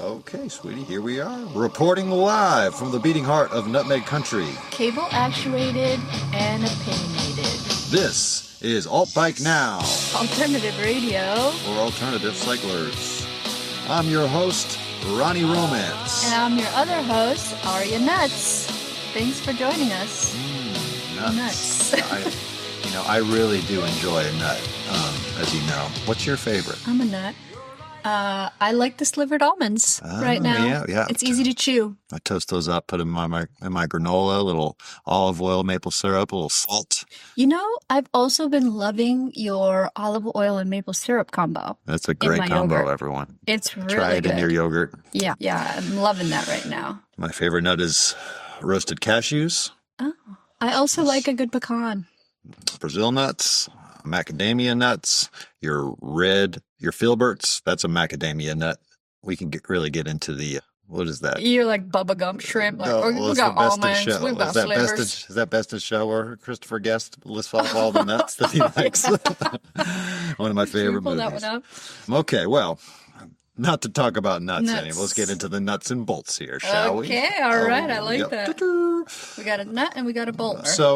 Okay, sweetie, here we are. Reporting live from the beating heart of Nutmeg Country. Cable actuated and opinionated. This is Alt Bike Now. Alternative radio. For alternative cyclers. I'm your host, Ronnie Romance. And I'm your other host, Arya Nuts. Thanks for joining us. Nuts. I really do enjoy a nut, as you know. What's your favorite? I'm a nut. I like the slivered almonds right now. Yeah. It's easy to chew. I toast those up, put them in my granola, a little olive oil, maple syrup, a little salt. You know, I've also been loving your olive oil and maple syrup combo. That's a great combo, yogurt. Everyone. It's really Try it good. in your yogurt. Yeah, I'm loving that right now. My favorite nut is roasted cashews. Oh, I also like a good pecan. Brazil nuts, macadamia nuts, your filberts, that's a macadamia nut. We can really get into the, what is that? You're like Bubba Gump shrimp. Like, we got almonds, we've got slivers. Is that Best in Show where Christopher Guest lists off all the nuts that he likes? One of my favorite pull movies. That one up? Okay, well, not to talk about nuts anymore. Let's get into the nuts and bolts here, shall we? Okay, all right. I like that. We got a nut and we got a bolt. So,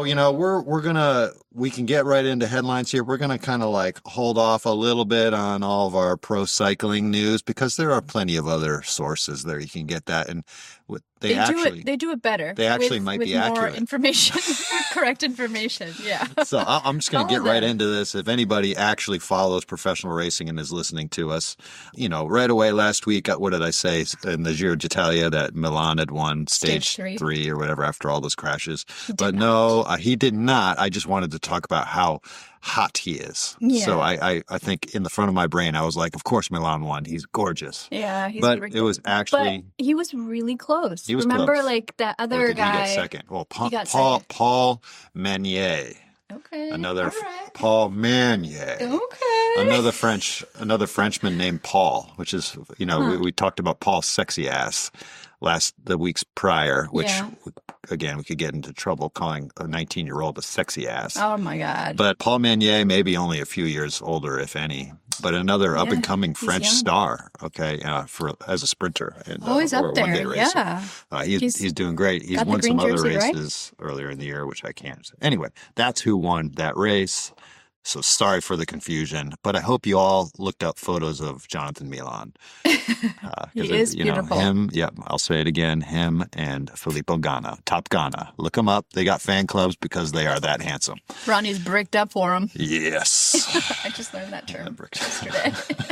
we can get right into headlines here. We're going to kind of like hold off a little bit on all of our pro cycling news because there are plenty of other sources there you can get that. And they do it better. They actually might be accurate. More information, correct information. Yeah. So I'm just going to get right into this. If anybody actually follows professional racing and is listening to us, right away last week, what did I say in the Giro d'Italia that Milan had won stage 3 or whatever after all those crashes? But no, he did not. I just wanted to talk about how hot he is. Yeah. So I think in the front of my brain, I was like, of course Milan won. He's gorgeous. Yeah. But it was actually... But he was really close. He was Remember, close. like that other guy... He got second. Well, Paul Manier. Okay. Paul Manier. Okay. Another Frenchman named Paul, which is, we talked about Paul's sexy ass the weeks prior, which again, we could get into trouble calling a 19-year-old a sexy ass. Oh my God. But Paul Manier may be only a few years older, if any, but another up and coming French star. Okay. As a sprinter. And, he's up there. One-day racer. Yeah. He's doing great. He's won some other races earlier in the year, which I can't. Anyway, that's who won that race. So sorry for the confusion, but I hope you all looked up photos of Jonathan Milan. He is beautiful. I'll say it again, him and Filippo Ganna, Top Ganna. Look them up. They got fan clubs because they are that handsome. Ronnie's bricked up for him. Yes. I just learned that term yesterday.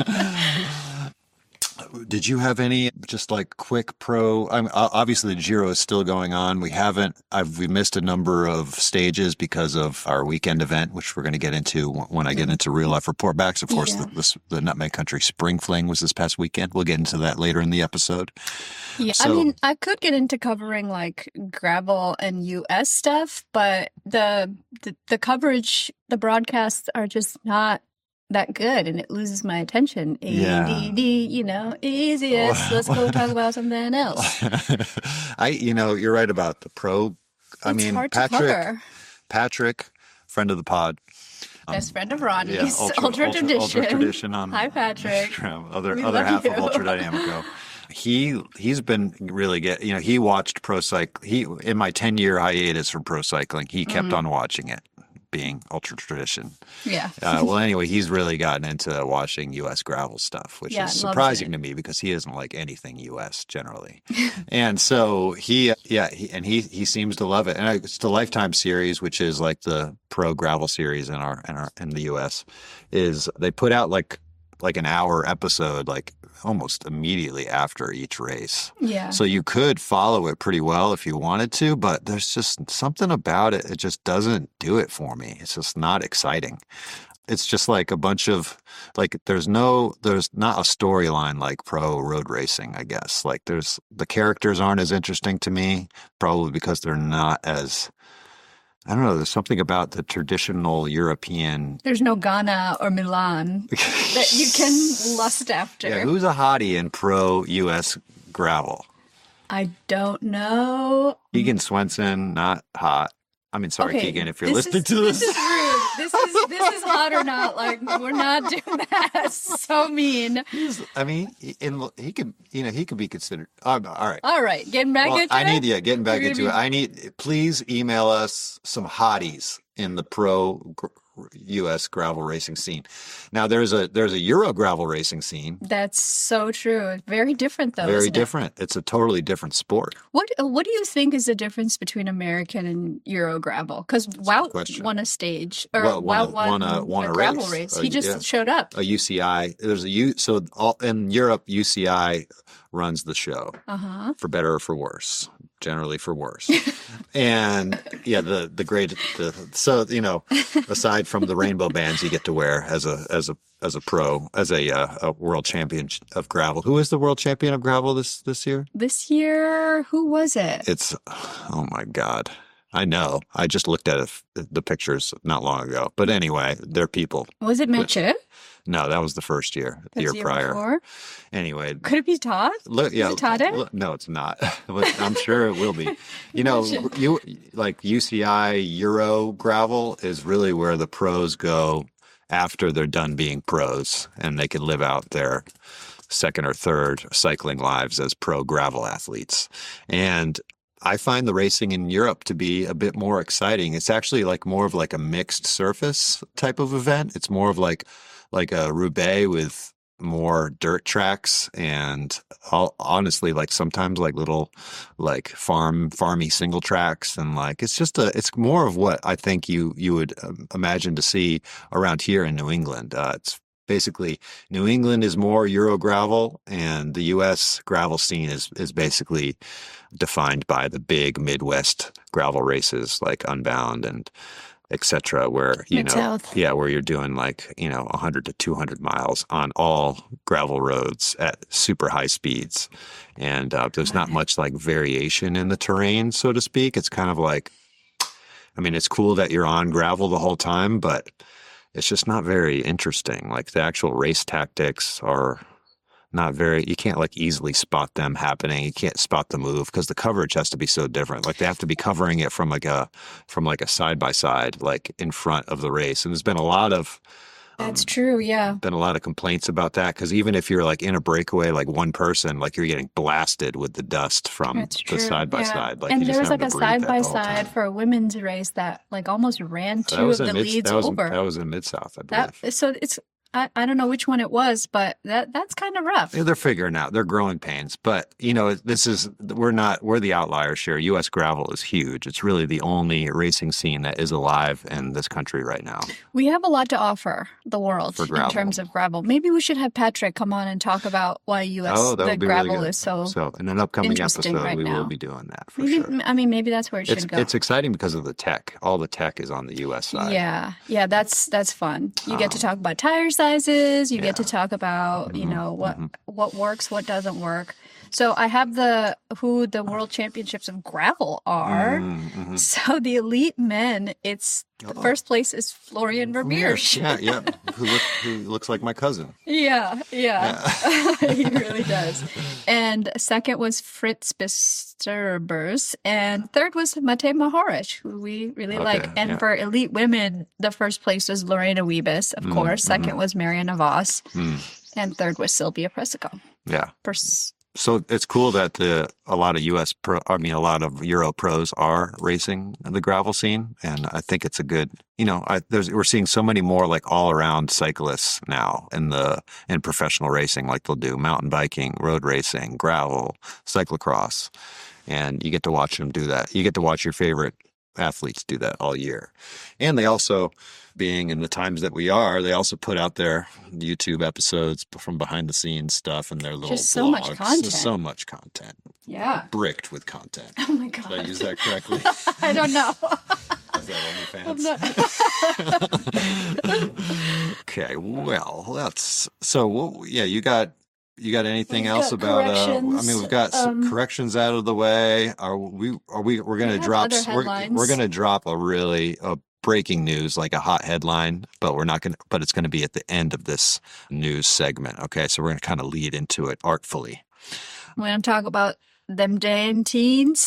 Did you have any just like quick pro? Obviously, the Giro is still going on. We missed a number of stages because of our weekend event, which we're going to get into when I get into real life report backs. Of course, the Nutmeg Country Spring Fling was this past weekend. We'll get into that later in the episode. Yeah, so, I could get into covering like gravel and US stuff, but the coverage, the broadcasts are just not that good, and it loses my attention. ADD, easiest. Let's go talk about something else. You're right about the pro. Hard to cover. Patrick, friend of the pod. Best friend of Ronnie's. Ultra Tradition. Hi, Patrick. Other half of Ultra Dynamico. He's been really good. He watched pro cycling. In my 10-year hiatus from pro cycling, he kept on watching it. Being Ultra Tradition. Yeah. Anyway, he's really gotten into watching U.S. gravel stuff, which is surprising to me because he doesn't like anything U.S. generally. And so he seems to love it. And it's the Lifetime series, which is like the pro gravel series in the U.S. is they put out like an hour episode, like almost immediately after each race. Yeah. So you could follow it pretty well if you wanted to, but there's just something about it. It just doesn't do it for me. It's just not exciting. It's just like a bunch of there's not a storyline like pro road racing, I guess. Like the characters aren't as interesting to me, probably because they're not as, I don't know, there's something about the traditional European... There's no Ghana or Milan that you can lust after. Yeah, who's a hottie in pro U.S. gravel? I don't know. Egan Swenson, not hot. I mean, sorry, Okay, Keegan, if you're listening to this. This is rude. This is hot or not. Like, we're not doing that. So mean. I mean, he could be considered. All right. All right, getting back into it. Getting back into it. Please email us some hotties in the pro U.S. gravel racing scene. Now, there's a Euro gravel racing scene. That's so true. Very different, though. Very different. It's a totally different sport. What do you think is the difference between American and Euro gravel? Because Wout won a stage, or Wout won a gravel race. He just showed up. A UCI. In Europe, UCI runs the show, for better or for worse. Generally for worse. And yeah, so aside from the rainbow bands you get to wear as a pro, as a world champion of gravel. Who is the world champion of gravel this year? This year, who was it? Oh my God. I know. I just looked at the pictures not long ago. But anyway, they're people. Was it Mathieu? No, that was the first year, the year prior. Before? Anyway. Could it be Todd? Is it Todd? No, it's not. I'm sure it will be. Like UCI Euro gravel is really where the pros go after they're done being pros, and they can live out their second or third cycling lives as pro gravel athletes. And I find the racing in Europe to be a bit more exciting. It's actually more of a mixed surface type of event. It's more of like a Roubaix with more dirt tracks, and honestly, sometimes little farmy single tracks, and it's more of what I think you would imagine to see around here in New England. It's basically New England is more Euro gravel, and the U.S. gravel scene is basically defined by the big Midwest gravel races like Unbound and etc., where where you're doing 100 to 200 miles on all gravel roads at super high speeds, and there's not much variation in the terrain, so to speak. It's kind of it's cool that you're on gravel the whole time, but it's just not very interesting. The actual race tactics are not very, you can't easily spot them happening. You can't spot the move because the coverage has to be so different. They have to be covering it from a side by side, in front of the race. And there's been a lot of that's true, yeah. Been a lot of complaints about that, because even if you're in a breakaway, one person, you're getting blasted with the dust from the side by side. And there was a side by side for a women's race that almost ran two of the leads over. That was in Mid-South, I believe. So it's I don't know which one it was, but that's kind of rough. Yeah, they're figuring out. They're growing pains. But, we're the outliers here. U.S. gravel is huge. It's really the only racing scene that is alive in this country right now. We have a lot to offer the world in terms of gravel. Maybe we should have Patrick come on and talk about why U.S. gravel is so in an upcoming episode, right we now. will be doing that for sure. Maybe that's where it should go. It's exciting because of the tech. All the tech is on the U.S. side. Yeah, that's fun. You get to talk about tire sizes. You get to talk about what works, what doesn't work. So I have who the World Championships of Gravel are. So the elite men, the first place is Florian Vermeer. Yeah. Who looks like my cousin. Yeah. He really does. And second was Fritz Bisterbers, and third was Matej Mohoric, who we really like. And for elite women, the first place was Lorena Wiebes, of course. Second was Marianne Vos, and third was Sylvia Presico. Yeah. So it's cool that a lot of Euro pros are racing the gravel scene, and I think it's a good. We're seeing so many more all around cyclists now in professional racing. They'll do mountain biking, road racing, gravel, cyclocross, and you get to watch them do that. You get to watch your favorite athletes do that all year, and they also. Being in the times that we are, they also put out their YouTube episodes from behind the scenes stuff and their little just so blogs. Much content. Just so much content. Yeah. Bricked with content. Oh my God. Did I use that correctly? I don't know. Is that OnlyFans? Okay, well, that's so. Yeah, you got anything else about? We've got some corrections out of the way. We're going to drop. We're going to drop a breaking news, a hot headline, but it's going to be at the end of this news segment. Okay, so we're going to kind of lead into it artfully. We're going to talk about them damn teens.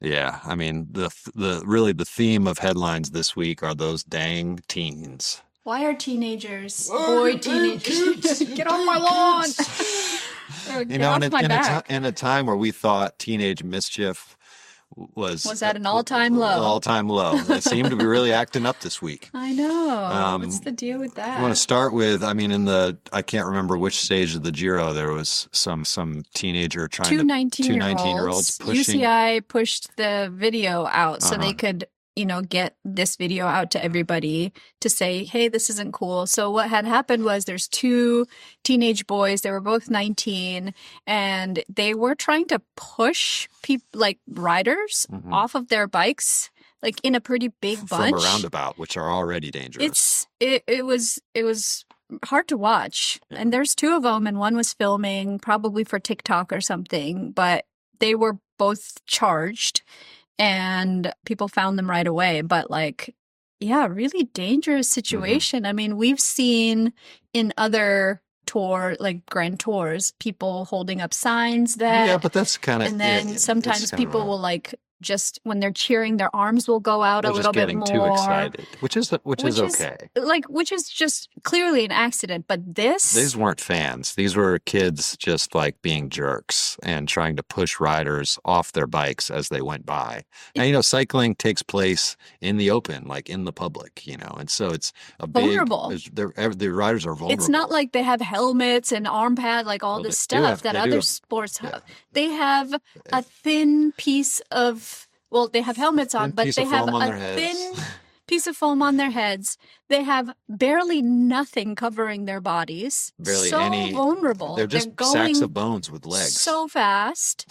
Yeah, I mean the theme of headlines this week are those dang teens. Why are teenagers, boy teenagers, get off my lawn? You know, in a time where we thought teenage mischief was at an all-time low. All-time low. They seem to be really acting up this week. I know. What's the deal with that? I want to start with, I mean, I can't remember which stage of the Giro there was some teenager trying two to 19-year-olds pushing. UCI pushed the video out so they could, get this video out to everybody to say, hey, this isn't cool. So what had happened was there's two teenage boys. They were both 19 and they were trying to push riders off of their bikes, like in a pretty big bunch. From a roundabout, which are already dangerous. It was hard to watch. Yeah. And there's two of them and one was filming probably for TikTok or something, but they were both charged. And people found them right away. But really dangerous situation. I mean, we've seen in other Grand Tours, people holding up signs that... Yeah, but that's kind of... And then sometimes people will just when they're cheering, their arms will go out a little bit more. They're just getting too excited, which is okay. Which is just clearly an accident. But these weren't fans. These were kids just being jerks and trying to push riders off their bikes as they went by. Now, cycling takes place in the open, in the public, and so it's a vulnerable. The riders are vulnerable. It's not like they have helmets and arm pad, this stuff that other sports have. They have a thin piece of... Well, they have helmets on, but they have a thin piece of foam on their heads. They have barely nothing covering their bodies. Barely so any. Vulnerable. They're just sacks of bones with legs. So fast.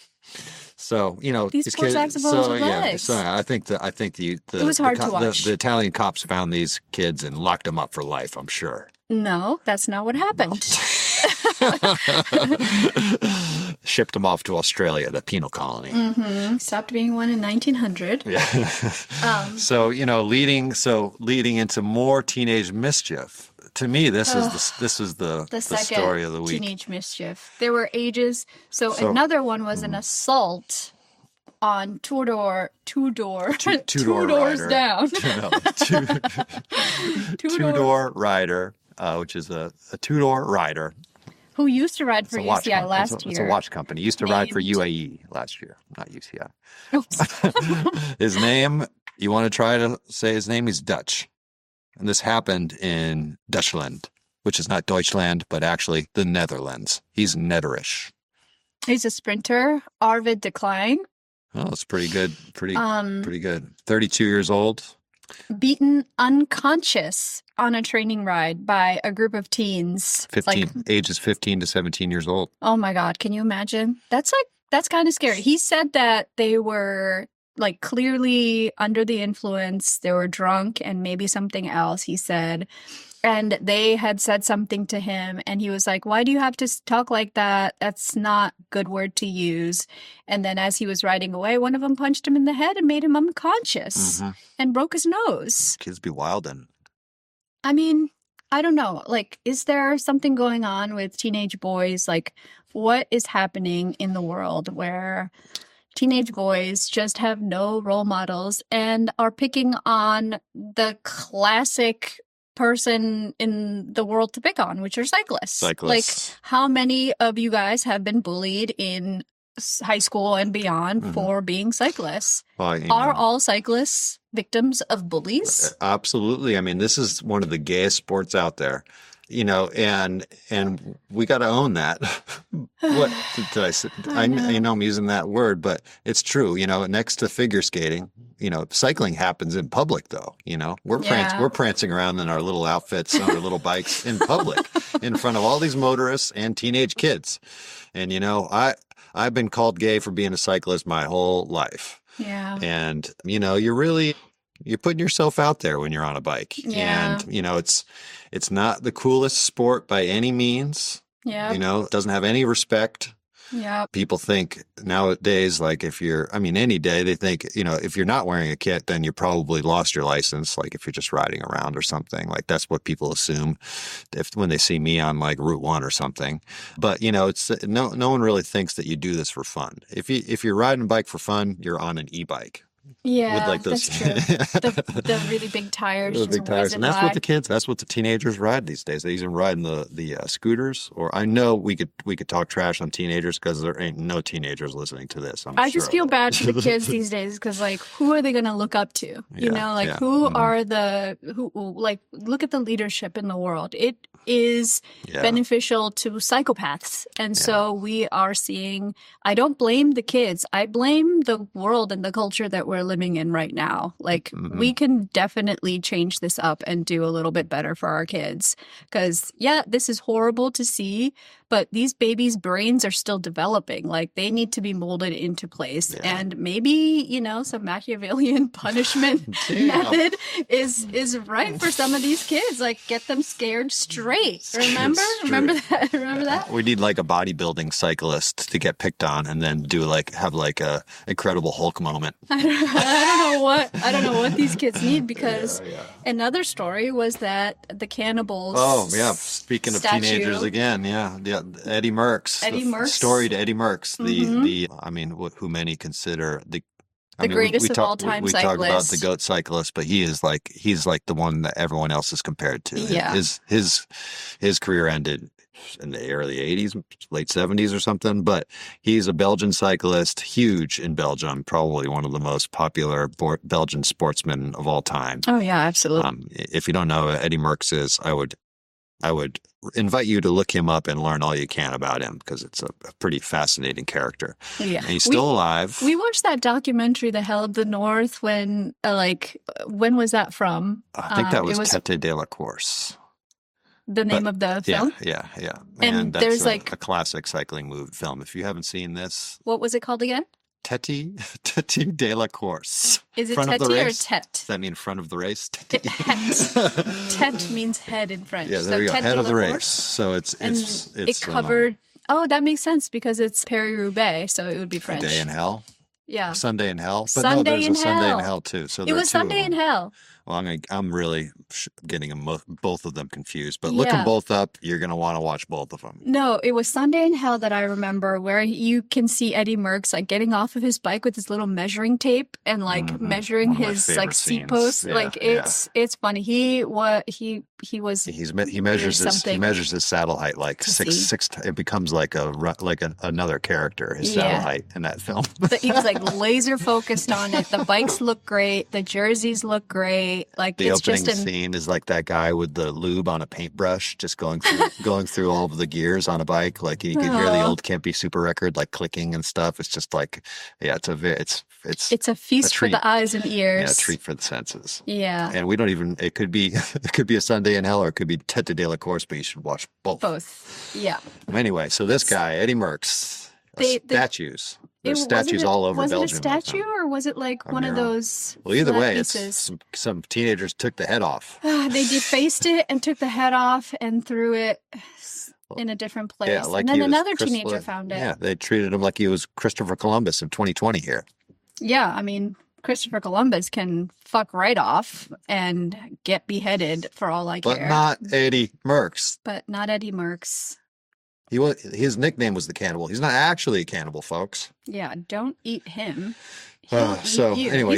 So these poor sacks of bones with legs. So I think the it was hard to watch. The Italian cops found these kids and locked them up for life, I'm sure. No, that's not what happened. Shipped them off to Australia, the penal colony. Mm-hmm. Stopped being one in 1900. Yeah. So leading into more teenage mischief. To me, this is the story of the week. Teenage mischief. There were ages. So another one was an assault on two doors down. Two-door rider, which is a two-door rider. Who used to ride for UCI last year. It's a watch company. Used to ride for UAE last year, not UCI. His name, you want to try to say his name? He's Dutch. And this happened in Dutchland, which is not Deutschland, but actually the Netherlands. He's Netterish. He's a sprinter, Arvid de Klein. Oh, it's pretty good. Pretty good. 32 years old. Beaten unconscious on a training ride by a group of teens. Ages 15 to 17 years old. Oh my God. Can you imagine? That's kind of scary. He said that they were clearly under the influence. They were drunk and maybe something else, he said. And they had said something to him and he was like, why do you have to talk like that? That's not a good word to use. And then as he was riding away, one of them punched him in the head and made him unconscious and broke his nose. Kids be wildin'. I mean, I don't know. Is there something going on with teenage boys? What is happening in the world where teenage boys just have no role models and are picking on the classic person in the world to pick on, which are cyclists. How many of you guys have been bullied in high school and beyond for being cyclists? Well, are all cyclists victims of bullies? Absolutely. I mean, this is one of the gayest sports out there. And we got to own that. What did I say? I know I'm using that word, but it's true. Next to figure skating, cycling happens in public, though. We're prancing around in our little outfits on our little bikes in public, in front of all these motorists and teenage kids. And I've been called gay for being a cyclist my whole life. Yeah. And you're putting yourself out there when you're on a bike. Yeah. And, it's not the coolest sport by any means. Yeah. It doesn't have any respect Yeah. People think nowadays, like any day, they think, if you're not wearing a kit, then you probably lost your license. Like if you're just riding around or something, like that's what people assume when they see me on like Route 1 or something. But, it's no one really thinks that you do this for fun. If you're riding a bike for fun, you're on an e-bike. Yeah, like those, that's true. The really big tires. The big tires. And that's what the teenagers ride these days. They even ride in the scooters. Or I know we could talk trash on teenagers because there ain't no teenagers listening to this. I just feel bad for the kids these days because, like, who are they going to look up to? Who are look at the leadership in the world. It is beneficial to psychopaths. And so we are seeing, I don't blame the kids. I blame the world and the culture that we're living in right now. Like, we can definitely change this up and do a little bit better for our kids. Because, this is horrible to see, but these babies' brains are still developing. Like, they need to be molded into place. Yeah. And maybe, some Machiavellian punishment method is right for some of these kids. Like, get them scared straight. Remember that? We need like a bodybuilding cyclist to get picked on and then have a Incredible Hulk moment. I don't know what these kids need because another story was that the cannibals. Oh yeah, speaking of teenagers again, Eddie Merckx. Story to Eddie Merckx. Who many consider the greatest of all time cyclist. We talk about the GOAT cyclist, but he's like the one that everyone else is compared to. Yeah. His career ended in the early 80s, late 70s or something, but he's a Belgian cyclist, huge in Belgium, probably one of the most popular Belgian sportsmen of all time. Oh yeah, absolutely. If you don't know who Eddie Merckx is, I would invite you to look him up and learn all you can about him because it's a pretty fascinating character. Yeah. And he's still alive. We watched that documentary, The Hell of the North, when was that from? I think that was Tête de la Course. The name of the film? Yeah. And that's there's a classic cycling film. If you haven't seen this. What was it called again? Tête de la Course. Is it Tête or Tête? Does that mean front of the race? Tête means head in French. Yeah, there you go. Head of the race. So it covered. Oh, that makes sense because it's Paris-Roubaix, so it would be French. Day in Hell. Yeah. Sunday in Hell. But Sunday there's a Sunday in Hell too. So it was Sunday in Hell. Well, I'm really getting both of them confused. But look them both up. You're going to want to watch both of them. No, it was Sunday in Hell that I remember where you can see Eddie Merckx like getting off of his bike with his little measuring tape and like measuring his like seat post. Yeah, it's funny. He measures his saddle height like six. It becomes like another character. His saddle height in that film. But he was like laser focused on it. The bikes look great. The jerseys look great. Like the opening scene is like that guy with the lube on a paintbrush, just going through all of the gears on a bike. Like you can hear the old Campy Super record like clicking and stuff. It's just like, it's a feast for the eyes and ears. Yeah, a treat for the senses. Yeah, and we don't even. It could be a Sunday in Hell, or it could be Tête de la Course, but you should watch both. Both, yeah. Anyway, so this guy Eddie Merckx, statues. There's statues all over Belgium. Was it a statue or was it like one of those? Well, either way, it's some teenagers took the head off. They defaced it and took the head off and threw it in a different place. Yeah, and then another teenager found it. Yeah, they treated him like he was Christopher Columbus in 2020 here. Yeah, I mean, Christopher Columbus can fuck right off and get beheaded for all I care. But not Eddie Merckx. His nickname was the Cannibal. He's not actually a cannibal, folks. Yeah, don't eat him. Anyway,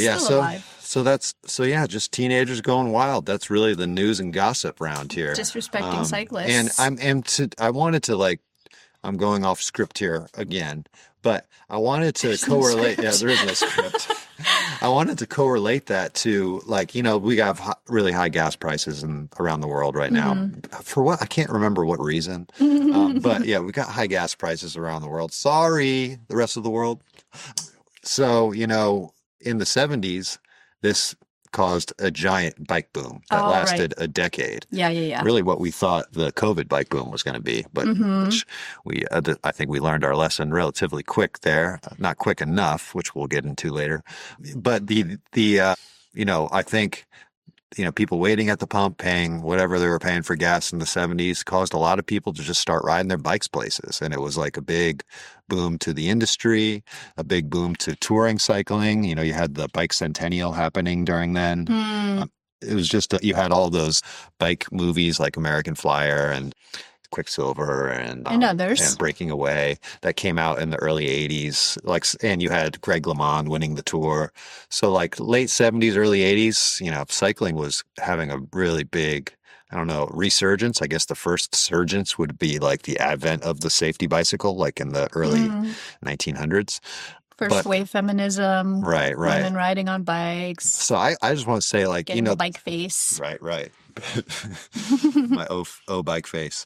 just teenagers going wild. That's really the news and gossip round here. Disrespecting cyclists. And I wanted to I'm going off script here again, but I wanted to correlate. Yeah, there is no script. I wanted to correlate that to we have really high gas prices around the world right now. For what? I can't remember what reason. But yeah, we got high gas prices around the world. Sorry, the rest of the world. So, in the 70s, this caused a giant bike boom that lasted a decade. Yeah. Really what we thought the COVID bike boom was going to be, but which I think we learned our lesson relatively quick there. Not quick enough, which we'll get into later. But I think people waiting at the pump, paying whatever they were paying for gas in the 70s, caused a lot of people to just start riding their bikes places. And it was like a big boom to the industry, a big boom to touring cycling. You had the bike centennial happening during then. It was just, you had all those bike movies like American Flyer and Quicksilver and others, and Breaking Away that came out in the early 80s. And you had Greg LeMond winning the Tour. So like late 70s, early 80s, cycling was having a really big, resurgence. I guess the first surgence would be like the advent of the safety bicycle, like in the early 1900s. First wave feminism, right, women riding on bikes. So I just want to say, like, getting the bike face, right. My bike face.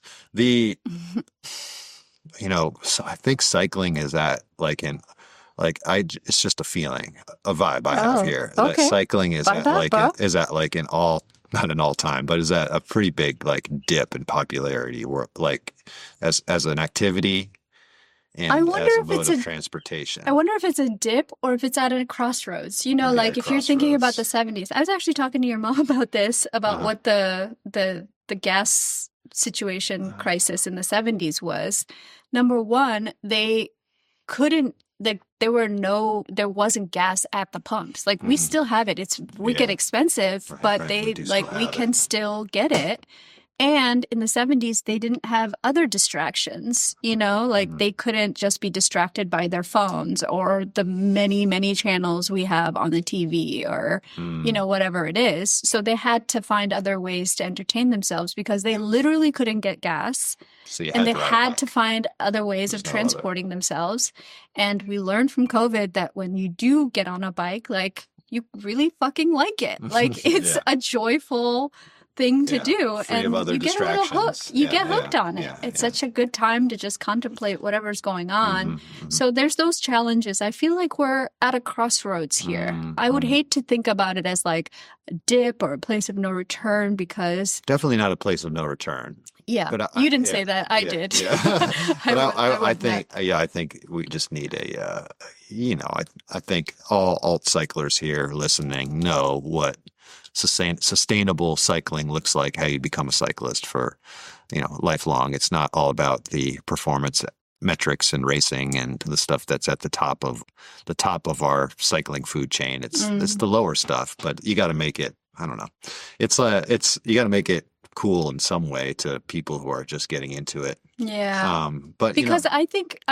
So I think cycling is at it's just a feeling, a vibe I have here. Okay. That cycling is not an all time, but is at a pretty big like dip in popularity, where like as an activity. And I wonder as a if mode it's of transportation. I wonder if it's a dip or if it's at a crossroads. Like if you're thinking about the 70s. I was actually talking to your mom about this, about what the gas situation crisis in the 70s was. Number one, there wasn't gas at the pumps. Like we still have it. It's wicked expensive, but we can still get it. And in the 70s, they didn't have other distractions, they couldn't just be distracted by their phones or the many, many channels we have on the TV or, whatever it is. So they had to find other ways to entertain themselves because they literally couldn't get gas. And they had to find other ways of transporting themselves. And we learned from COVID that when you do get on a bike, like you really fucking like it. Like it's a joyful thing to do, and you get a little hooked. You get hooked on it. It's such a good time to just contemplate whatever's going on. So there's those challenges. I feel like we're at a crossroads here. I would hate to think about it as like a dip or a place of no return, because definitely not a place of no return. Yeah, but you didn't say that. I did. Yeah. I think we just need I think all alt cyclers here listening know what sustainable cycling looks like, how you become a cyclist for lifelong. It's not all about the performance metrics and racing and the stuff that's at the top of our cycling food chain. It's the lower stuff, but you got to make it, I don't know, you got to make it cool in some way to people who are just getting into it. But because I think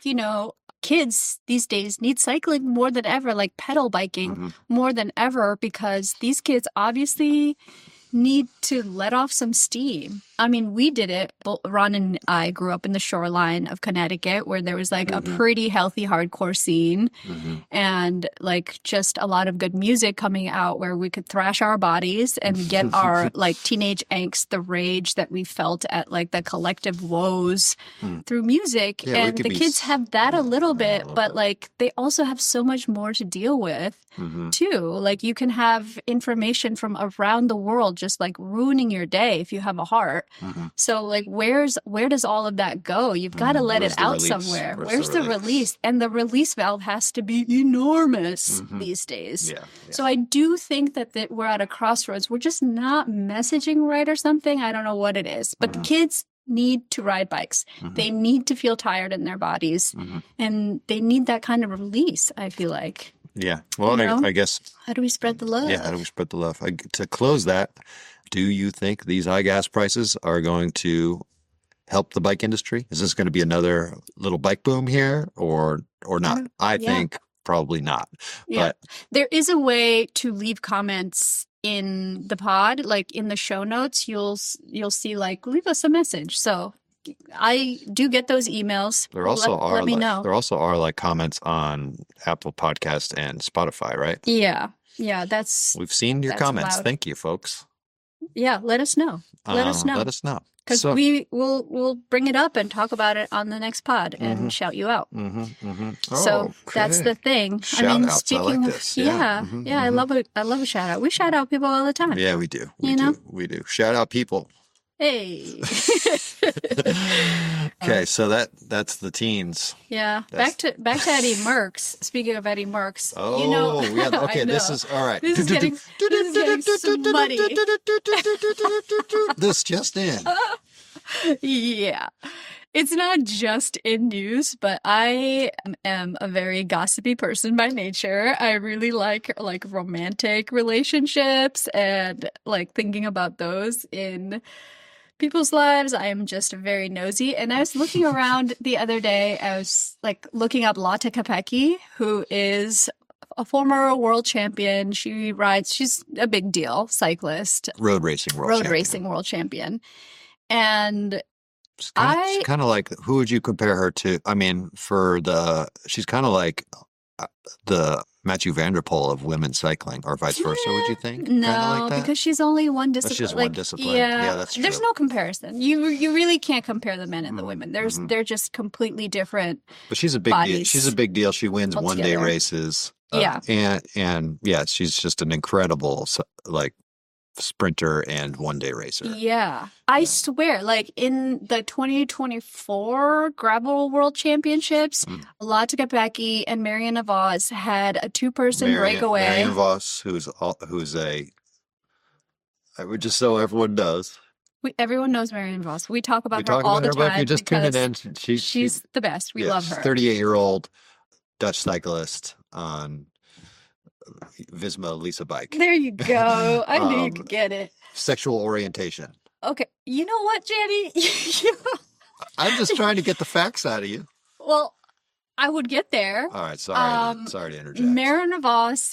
kids these days need cycling more than ever, like pedal biking more than ever, because these kids obviously need to let off some steam. I mean, we did it. Ron and I grew up in the shoreline of Connecticut, where there was like a pretty healthy hardcore scene and like just a lot of good music coming out, where we could thrash our bodies and get our like teenage angst, the rage that we felt at like the collective woes through music. And the kids have that a little bit, but like they also have so much more to deal with too. Like you can have information from around the world just like ruining your day if you have a heart. So like where does all of that go? You've got to let it out somewhere. Where's the release? And the release valve has to be enormous these days. So I do think that we're at a crossroads. We're just not messaging right or something. I don't know what it is. But the kids need to ride bikes. They need to feel tired in their bodies. And they need that kind of release, I feel like. Yeah. Well, I guess. How do we spread the love? Yeah, how do we spread the love? To close that, do you think these high gas prices are going to help the bike industry? Is this going to be another little bike boom here or not? I think probably not. Yeah. But there is a way to leave comments in the pod, like in the show notes. You'll see like leave us a message. So I do get those emails. Let me know. There also are like comments on Apple Podcast and Spotify, right? Yeah. We've seen your comments. Loud. Thank you, folks. Yeah, let us know. Let us know. Because we'll bring it up and talk about it on the next pod and shout you out. So that's the thing. Speaking of this. I love a shout out. We shout out people all the time. Yeah, we do. We do. Shout out people. Hey. Okay, so that's the teens. Yeah. That's... Back to Eddie Merckx. Speaking of Eddie Merckx, oh, you know, yeah. Okay, this is all right. This is getting smutty. This just in. Yeah. It's not just in news, but I am a very gossipy person by nature. I really like romantic relationships and like thinking about those in people's lives. I am just very nosy. And I was looking around the other day. I was like looking up Lotte Kopecky, who is a former world champion. She's a big deal cyclist. Road racing world champion. And she's kind of like, who would you compare her to? I mean, she's kind of like the Mathieu van der Poel of women's cycling, or vice versa, would you think? No, like that? Because she's only one discipline. She's one discipline. Yeah, that's true. There's no comparison. You really can't compare the men and the women. They're just completely different. But she's a big deal. She's a big deal. She wins one-day races. Yeah. And yeah, she's just an incredible sprinter and one-day racer. Yeah. I swear, like in the 2024 Gravel World Championships, Lotte Kopecky and Marianne Vos had a two-person breakaway. Marianne Vos, who's just so everyone knows. Everyone knows Marianne Vos. We talk about her all the time. If you just tune it in, she's the best. We love her. 38-year-old Dutch cyclist on Visma Lisa bike. There you go. I knew you could get it. Sexual orientation. Okay. You know what, Jenny? I'm just trying to get the facts out of you. Well, I would get there. All right. Sorry to interject. Marianne Vos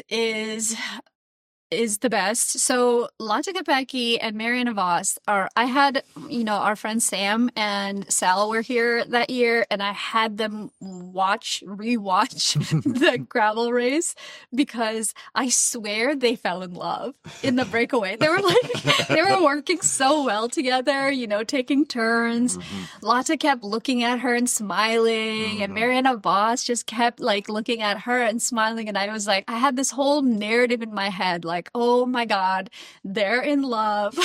is the best. So Lotte Kopecky and Marianne Vos I had, our friend Sam and Sal were here that year, and I had them rewatch the gravel race because I swear they fell in love in the breakaway. They were working so well together, taking turns. Lotte kept looking at her and smiling, and Marianne Vos just kept looking at her and smiling. And I was like, I had this whole narrative in my head, oh my God, they're in love.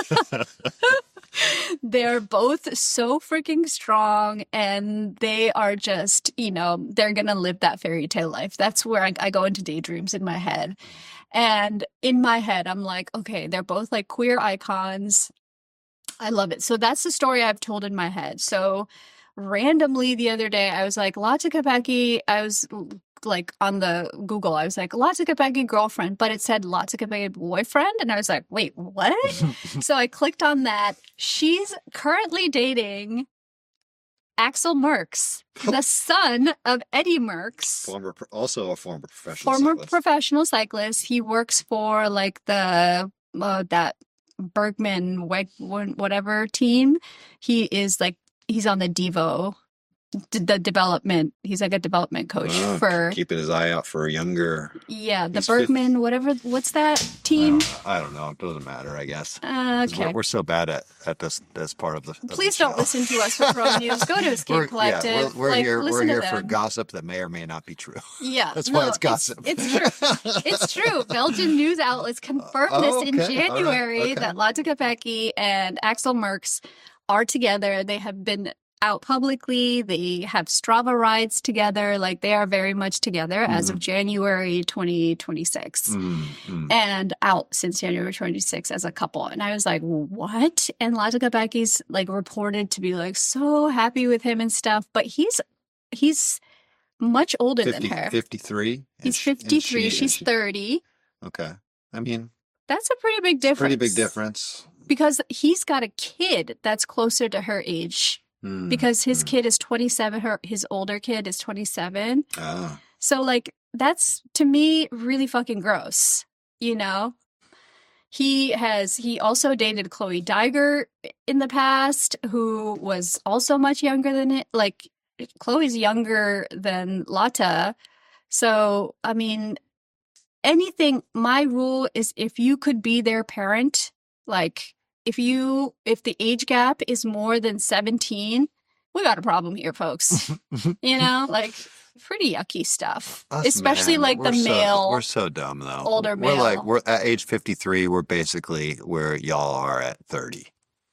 They're both so freaking strong, and they are just, they're going to live that fairy tale life. That's where I go into daydreams in my head. And in my head, I'm like, okay, they're both queer icons. I love it. So that's the story I've told in my head. So randomly the other day, I was like, Lotte Kopecky, I was on the Google, I was like, Lotte Kopecky girlfriend, but it said Lotte Kopecky boyfriend. And I was like, wait, what? So I clicked on that. She's currently dating Axel Merckx, the son of Eddie Merckx. Also a former professional cyclist. He works for that Bergman whatever team. He is he's on the Devo. The development, he's a development coach for keeping his eye out for a younger. Yeah, the Bergman, what's that team? I don't know. It doesn't matter, I guess. Okay. We're so bad at this part of the. Please don't listen to us for pro news. Go to Escape Collective. We're here for gossip that may or may not be true. Yeah, that's why it's gossip. It's true. It's true. Belgian news outlets confirmed this in January that Lotte Kopecky and Axel Merckx are together. They have been out publicly. They have Strava rides together. They are very much together as of January 2026 and out since January 26 as a couple. And I was like, what? And Lotte Kopecky's reported to be so happy with him and stuff, but he's much older than her. 53? He's 53. She's 30. Okay. I mean, that's a pretty big difference. Pretty big difference. Because he's got a kid that's closer to her age. Because his kid is 27, his older kid is 27. So that's to me really fucking gross, He also dated Chloe Dygert in the past, who was also much younger than it. Chloe's younger than Lotte. So, I mean, my rule is if you could be their parent, if the age gap is more than 17, we got a problem here, folks. Pretty yucky stuff. Especially the male. We're so dumb though. Older male. We're at age 53. We're basically where y'all are at 30.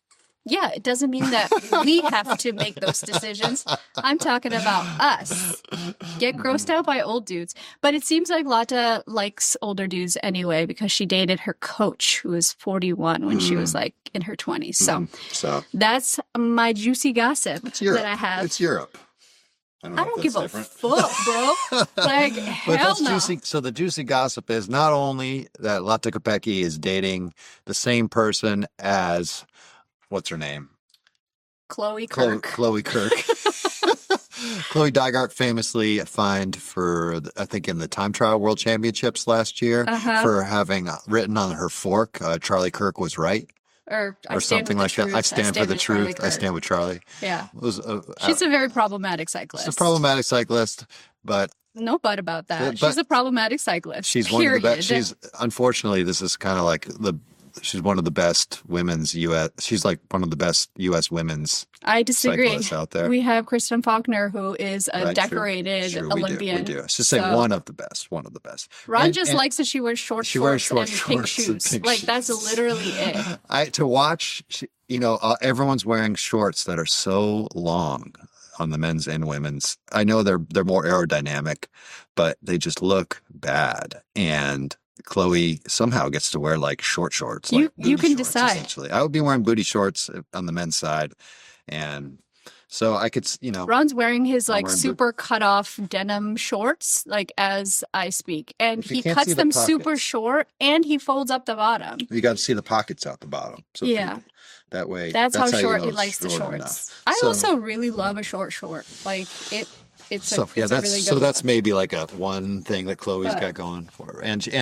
Yeah, it doesn't mean that we have to make those decisions. I'm talking about us. Get grossed out by old dudes. But it seems like Lotta likes older dudes anyway because she dated her coach who was 41 when she was like in her 20s. So that's my juicy gossip that I have. It's Europe. I don't give a fuck, bro. Like, hell no. Juicy. So the juicy gossip is not only that Lotte Kopecky is dating the same person as, what's her name? Chloe Kirk. Chloe Kirk. Chloe Dygert famously fined for, I think, in the time trial world championships last year for having written on her fork, Charlie Kirk was right. Or something like that. I stand for the truth. I stand with Charlie. Yeah. She's a very problematic cyclist. She's a problematic cyclist, but... No but about that. She's a problematic cyclist. She's one of the best. Unfortunately, this is kind of like she's one of the best women's U.S. She's like one of the best U.S. women's I disagree. cyclists out there. We have Kristen Faulkner, who is a decorated Olympian. We do. It's just like one of the best. Ron just likes that she wears short shorts and pink shoes. Like, that's literally it. To watch, everyone's wearing shorts that are so long on the men's and women's. I know they're more aerodynamic, but they just look bad. And Chloe somehow gets to wear like short shorts. You can decide. Essentially, I would be wearing booty shorts on the men's side, and so I could, Ron's wearing his like super cut off denim shorts, like as I speak, and he cuts them super short, and he folds up the bottom. You got to see the pockets out the bottom. So yeah. That way. That's how short he likes the shorts. I also really love a short short. Like it. That's maybe like a one thing that Chloe's got going for her.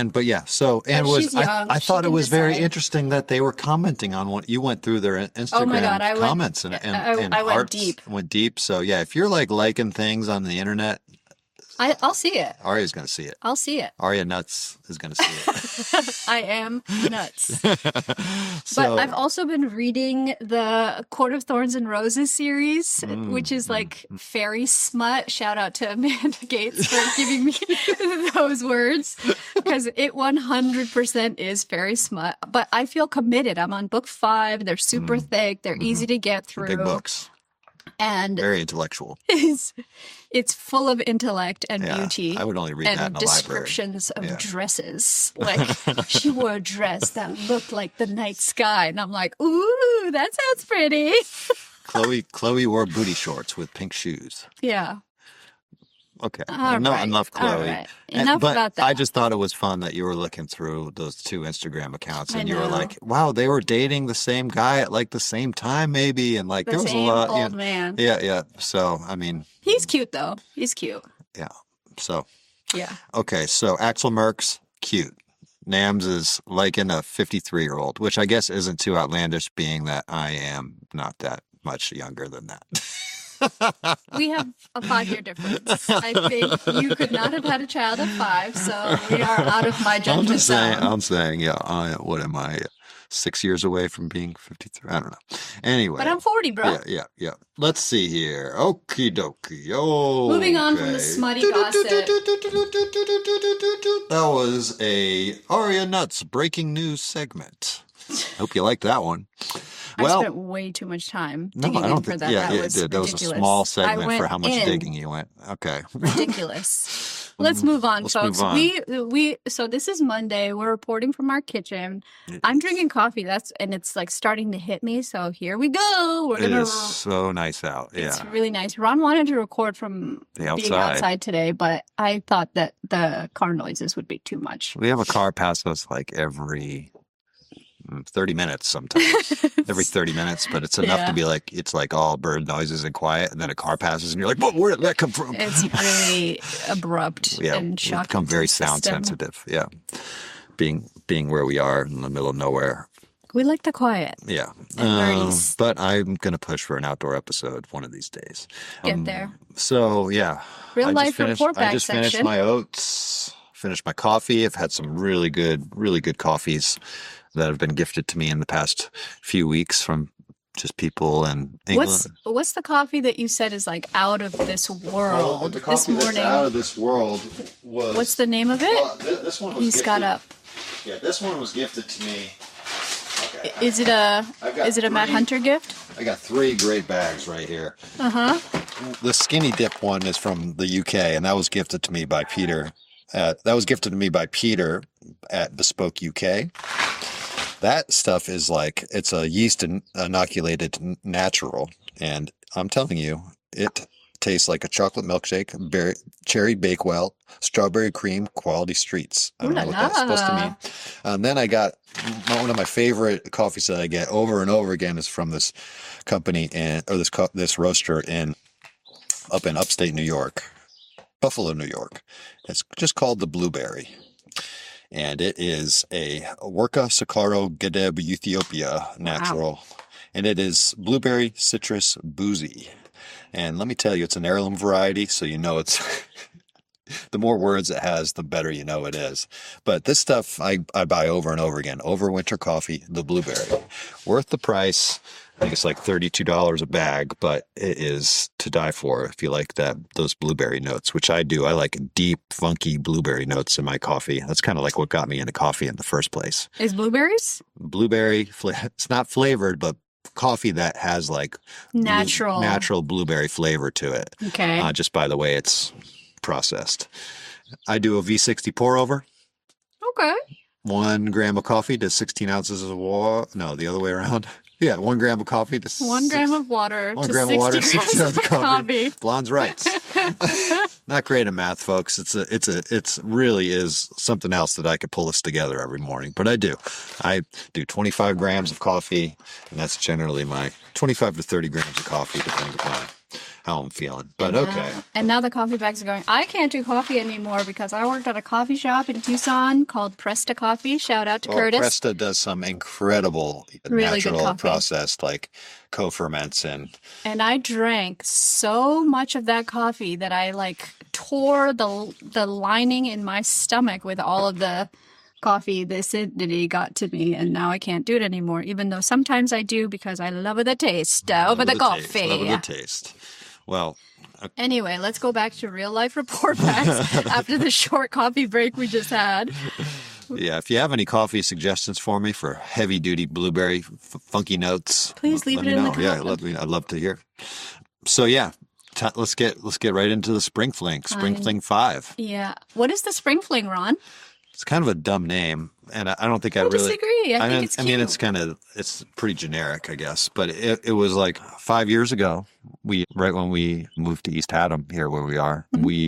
I thought it was very interesting that they were commenting on what you went through their Instagram comments and I went deep. Went deep. So yeah, if you're like liking things on the internet, I'll see it. Arya's going to see it. I'll see it. Arya Nuts is going to see it. I am nuts. But I've also been reading the Court of Thorns and Roses series, which is like fairy smut. Shout out to Amanda Gates for giving me those words, because it 100% is fairy smut. But I feel committed. I'm on book 5. They're super thick. They're easy to get through. Big books. And very intellectual. It's full of intellect and beauty. I would only read that in a library. And descriptions of dresses. Like, she wore a dress that looked like the night sky. And I'm like, ooh, that sounds pretty. Chloe wore booty shorts with pink shoes. Yeah. Okay. Enough Chloe. Right. Enough about that. I just thought it was fun that you were looking through those 2 Instagram accounts and you were like, wow, they were dating the same guy at like the same time maybe. And like, there was a lot. Old man. Yeah. So, I mean. He's cute though. He's cute. Yeah. So. Yeah. Okay. So Axel Merckx, cute. Nams is liking a 53-year-old, which I guess isn't too outlandish being that I am not that much younger than that. We have a 5-year difference. I think you could not have had a child at 5, so we are out of my judgment zone. I'm saying, what am I, 6 years away from being 53? I don't know. Anyway. But I'm 40, bro. Yeah. Let's see here. Okie dokie. Oh. Moving on from the smutty gossip. That was a Arya Nuts breaking news segment. Hope you liked that one. I spent way too much time digging in for that. Yeah, that was a small segment for how much digging you went. Okay. Ridiculous. Let's move on, folks. So this is Monday. We're reporting from our kitchen. I'm drinking coffee. And it's like starting to hit me. So here we go. It is so nice out. Yeah. It's really nice. Ron wanted to record from being outside today, but I thought that the car noises would be too much. We have a car pass us like every 30 minutes sometimes. Every 30 minutes, but it's enough to be like, it's like all bird noises and quiet, and then a car passes and you're like, whoa, where did that come from? It's really abrupt and shocking. We've become very sound sensitive. Yeah. Being where we are in the middle of nowhere. We like the quiet. Yeah. But I'm going to push for an outdoor episode one of these days. Get there. So, yeah. Real life report back section. I just finished my oats, finished my coffee. I've had some really good coffees that have been gifted to me in the past few weeks from just people in England. What's the coffee that you said is like out of this world? Well, the coffee that's out of this world was... What's the name of it? This one was He's got up. Yeah, this one was gifted to me. Okay. Is it a Matt Hunter gift? I got 3 great bags right here. Uh-huh. The skinny dip one is from the UK, and that was gifted to me by Peter. At Bespoke UK. That stuff is like, it's a yeast inoculated natural, and I'm telling you, it tastes like a chocolate milkshake, cherry bakewell, strawberry cream, quality streets. I don't know what that's supposed to mean. And then I got one of my favorite coffees that I get over and over again is from this company this roaster up in upstate New York, Buffalo, New York. It's just called the Blueberry. And it is a Worka Sakaro Gedeb Ethiopia natural. Wow. And it is blueberry citrus boozy. And let me tell you, it's an heirloom variety, so you know it's the more words it has, the better you know it is. But this stuff I buy over and over again. Overwinter coffee, the Blueberry. Worth the price. I think it's like $32 a bag, but it is to die for if you like those blueberry notes, which I do. I like deep, funky blueberry notes in my coffee. That's kind of like what got me into coffee in the first place. Is blueberries? Blueberry, it's not flavored, but coffee that has like natural blueberry flavor to it. Okay. Just by the way it's processed. I do a V60 pour over. Okay. 1 gram of coffee to 16 ounces of water. No, the other way around. Yeah, 1 gram of coffee to 1 gram of water. 1 gram of water, 16 ounces of coffee. Blonde's rights. Not great at math, folks. It's really is something else that I could pull this together every morning, but I do. I do 25 grams of coffee, and that's generally my 25 to 30 grams of coffee, depending upon how I'm feeling. But okay. And now the coffee bags are going. I can't do coffee anymore because I worked at a coffee shop in Tucson called Presta Coffee. Shout out to Curtis. Presta does some incredible really natural processed like co-ferments and I drank so much of that coffee that I like tore the lining in my stomach with all of the coffee. The acidity got to me, and now I can't do it anymore, even though sometimes I do because I love the taste over the coffee. Love the taste. Well, anyway, let's go back to real life report backs after the short coffee break we just had. Yeah, if you have any coffee suggestions for me for heavy duty blueberry funky notes, please leave it in the comments. Yeah, I'd love to hear. So yeah, let's get right into the Spring Fling, Spring Fling 5. Yeah, what is the Spring Fling, Ron? It's kind of a dumb name, and I don't think I really disagree. I think it's cute. I mean, it's pretty generic, I guess. But it was like 5 years ago. Right when we moved to East Haddam here, where we are,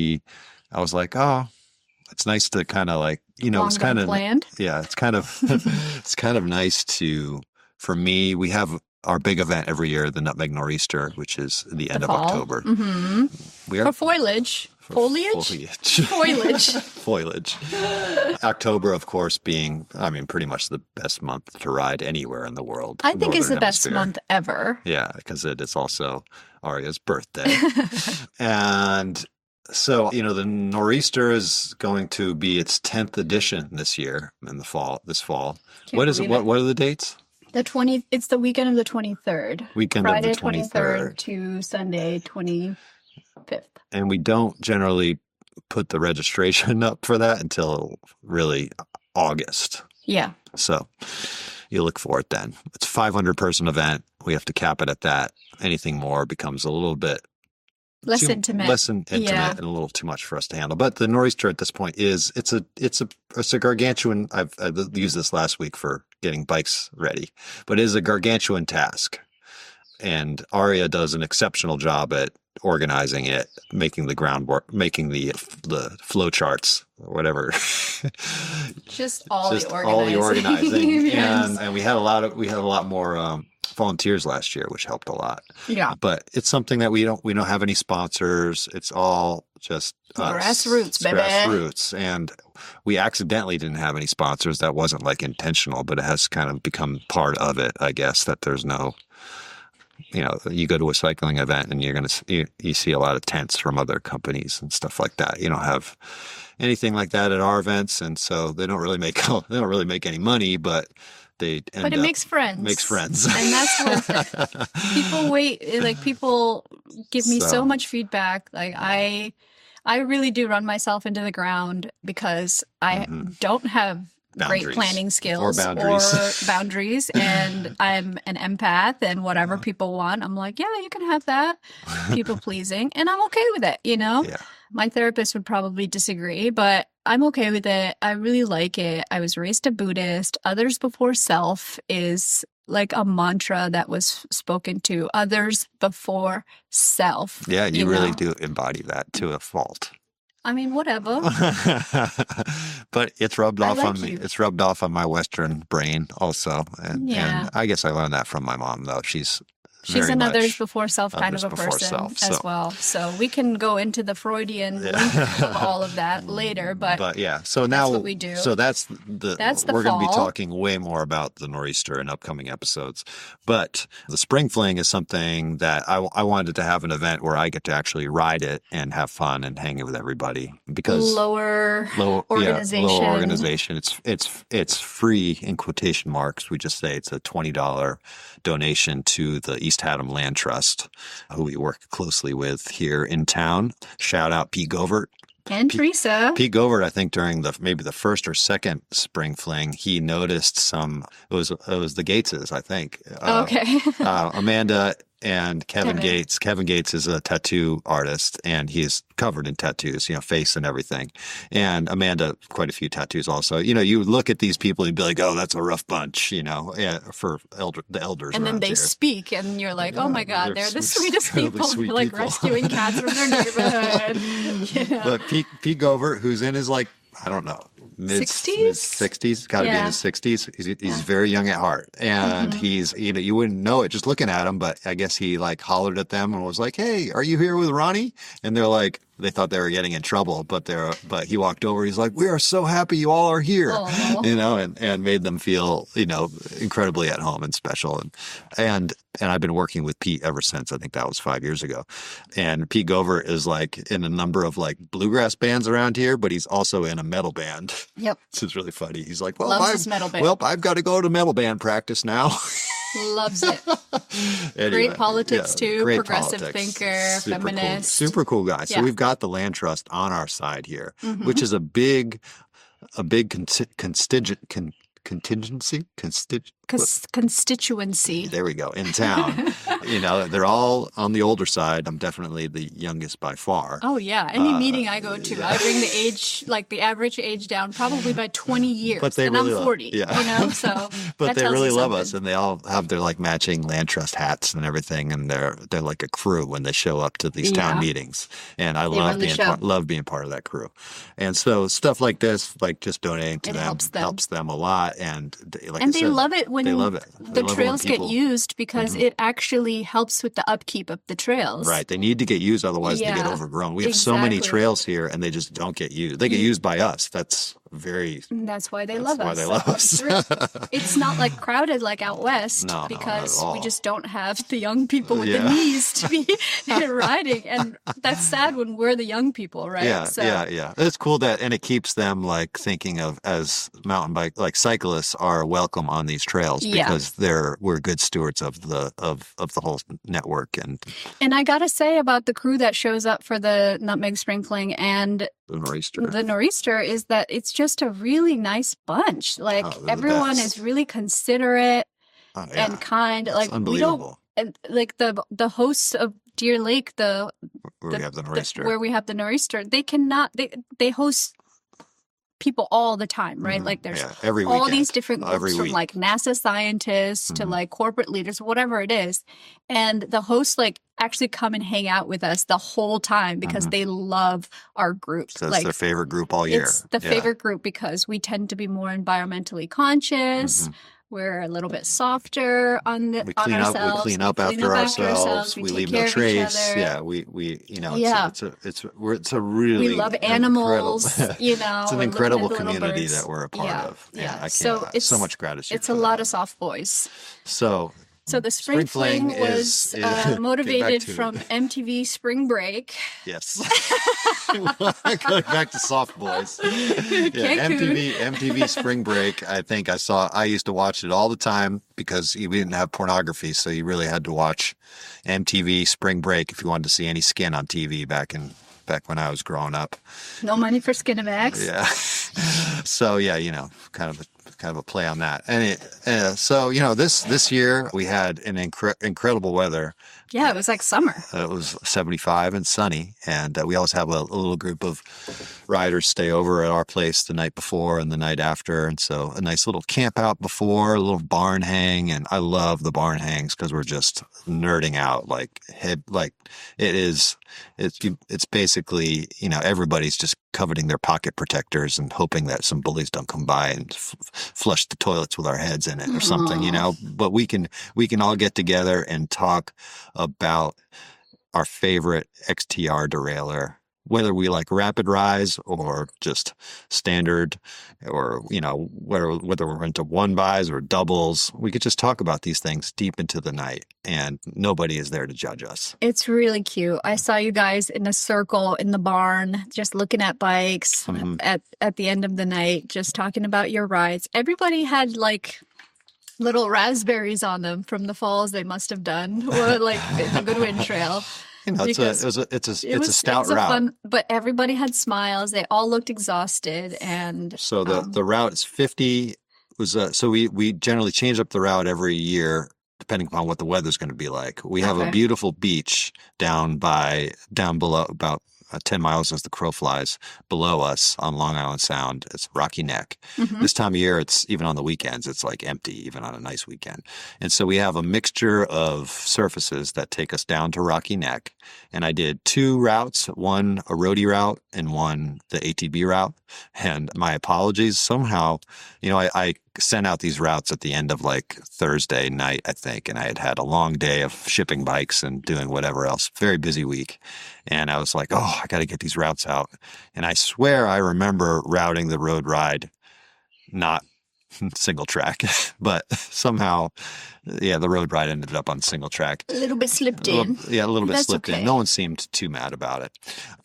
I was like, oh, it's nice to kind of like, it's kind of planned. Yeah, it's kind of it's kind of nice for me. We have our big event every year, the Nutmeg Nor'easter, which is the end of October. Mm-hmm. For foliage. Foliage. October, of course, being, pretty much the best month to ride anywhere in the world. I think it's the best month ever. Yeah, because it is also Aria's birthday. And so, the Nor'easter is going to be its 10th edition this fall. What are the dates? It's the weekend of the 23rd. Friday, of the 23rd to Sunday, 25th. And we don't generally put the registration up for that until really August. Yeah. So you look for it then. It's a 500 person event. We have to cap it at that. Anything more becomes a little bit less intimate and a little too much for us to handle. But the Nor'easter at this point it's a gargantuan. I've used this last week for getting bikes ready, but it is a gargantuan task. And Aria does an exceptional job at organizing it, making the groundwork, making the flow charts, whatever. just all the organizing. Yes. And we had a lot more volunteers last year, which helped a lot. Yeah. But it's something that we don't have any sponsors. It's all just grassroots, baby. Grassroots. And we accidentally didn't have any sponsors. That wasn't like intentional, but it has kind of become part of it, I guess, that there's no, you go to a cycling event and you see a lot of tents from other companies and stuff like that. You don't have anything like that at our events, and so they don't really make any money, but it makes friends. And that's worth it. People give me so much feedback. Like I really do run myself into the ground because I don't have great planning skills or boundaries. And I'm an empath, and whatever people want, I'm like, yeah, you can have that. People pleasing. And I'm okay with it, you know? Yeah. My therapist would probably disagree, but I'm okay with it. I really like it. I was raised a Buddhist. Others before self is like a mantra that was spoken to. Others before self. Yeah, you really do embody that to a fault. I mean, whatever. But it's rubbed off on me. It's rubbed off on my Western brain also. And I guess I learned that from my mom, though. She's an others before self kind of a person as well. So we can go into the Freudian link of all of that later. But yeah, so now that's what we do. So that's the we're going to be talking way more about the Nor'easter in upcoming episodes. But the Spring Fling is something that I wanted to have an event where I get to actually ride it and have fun and hang it with everybody, because lower organization. Yeah, lower organization. It's free in quotation marks. We just say it's a $20 donation to the East Haddam Land Trust, who we work closely with here in town. Shout out Pete Govert. And Teresa. Pete Govert, I think during maybe the first or second Spring Fling, he noticed it was the Gateses, I think. Okay. Amanda and Kevin Gates. Kevin Gates is a tattoo artist, and he's covered in tattoos, face and everything. And Amanda, quite a few tattoos also. You look at these people and be like, oh, that's a rough bunch, for the elders. And then they speak, and you're like, oh my God, they're the sweetest people. They're like rescuing cats from their neighborhood. But Pete Govert, who's in his I don't know, mid-60s, got to be in his 60s. He's very young at heart, and he's, you wouldn't know it just looking at him, but I guess he hollered at them and was like, hey, are you here with Ronnie? And they're like, they thought they were getting in trouble, but he walked over. He's like, we are so happy you all are here, and made them feel, incredibly at home and special. And I've been working with Pete ever since. I think that was 5 years ago. And Pete Govert is in a number of bluegrass bands around here, but he's also in a metal band. Yep. So it's really funny. He's like, I've got to go to metal band practice now. Loves it. Anyway, great politics too. Great progressive thinker, feminist. Super cool guy. So we've got the Land Trust on our side here, which is a big constituency. There we go. In town. They're all on the older side. I'm definitely the youngest by far. Oh yeah. Any meeting I go to, I bring the age, the average age down probably by 20 years. But they and really I'm 40. So but they really love us, and they all have their matching Land Trust hats and everything, and they're like a crew when they show up to these town meetings. And I love being part of that crew. And so stuff like this, just donating to them helps them a lot, and they love it when they love it. The trails get used, because it actually helps with the upkeep of the trails. Right. They need to get used, otherwise they get overgrown. We have so many trails here, and they just don't get used. They get used by us. That's why they love us. It's not crowded like out west, because we just don't have the young people with the knees to be riding, and that's sad when we're the young people, right? Yeah. It's cool and it keeps them thinking of as mountain bike cyclists are welcome on these trails, because we're good stewards of the whole network. And I gotta say about the crew that shows up for the Nutmeg Spring Fling and the Nor'easter is that it's just a really nice bunch. Everyone is really considerate and kind. We don't, and the hosts of Deer Lake, where we have the Nor'easter, they host people all the time, right? There's every all weekend, these different groups from NASA scientists to corporate leaders, whatever it is. And the hosts actually come and hang out with us the whole time, because they love our group. So it's their favorite group all year. It's the favorite group because we tend to be more environmentally conscious. We're a little bit softer on ourselves. We clean up after ourselves. We leave no trace. Yeah, it's a really we love animals. It's an incredible community that we're a part of. Yeah, I can't. So much gratitude. It's a lot of soft boys. So the Spring Fling was motivated from MTV Spring Break. Yes. Going back to soft boys. MTV Spring Break. I used to watch it all the time, because we didn't have pornography, so you really had to watch MTV Spring Break if you wanted to see any skin on TV back in back when I was growing up. No money for Skinamax. Yeah. So yeah, kind of a play on that. And so this year we had an incredible weather. Yeah, it was like summer. It was 75 and sunny, and we always have a little group of riders stay over at our place the night before and the night after, and so a nice little camp out before, a little barn hang, and I love the barn hangs because we're just nerding out it's basically everybody's just coveting their pocket protectors and hoping that some bullies don't come by and flush the toilets with our heads in it or something, but we can all get together and talk about our favorite XTR derailleur, whether we like rapid rise or just standard, or whether we're into one buys or doubles. We could just talk about these things deep into the night, and nobody is there to judge us. It's really cute. I saw you guys in a circle in the barn, just looking at bikes at the end of the night, just talking about your rides. Everybody had like little raspberries on them from the falls they must have done, or like the Goodwin Trail. It's a stout route. But everybody had smiles. They all looked exhausted, and so the route is 50. So we generally change up the route every year depending upon what the weather's going to be like. We have a beautiful beach down below, about 10 miles as the crow flies below us on Long Island Sound. It's Rocky Neck. This time of year, it's even on the weekends, it's like empty, even on a nice weekend. And so we have a mixture of surfaces that take us down to Rocky Neck. And I did 2 routes, one a roadie route and one the ATB route. And my apologies, somehow, I sent out these routes at the end of like Thursday night, I think, and I had a long day of shipping bikes and doing whatever else. Very busy week. And I was like, I got to get these routes out. And I swear I remember routing the road ride, not single track, but somehow, the road ride ended up on single track. A little bit slipped in. A little bit slipped in. No one seemed too mad about it.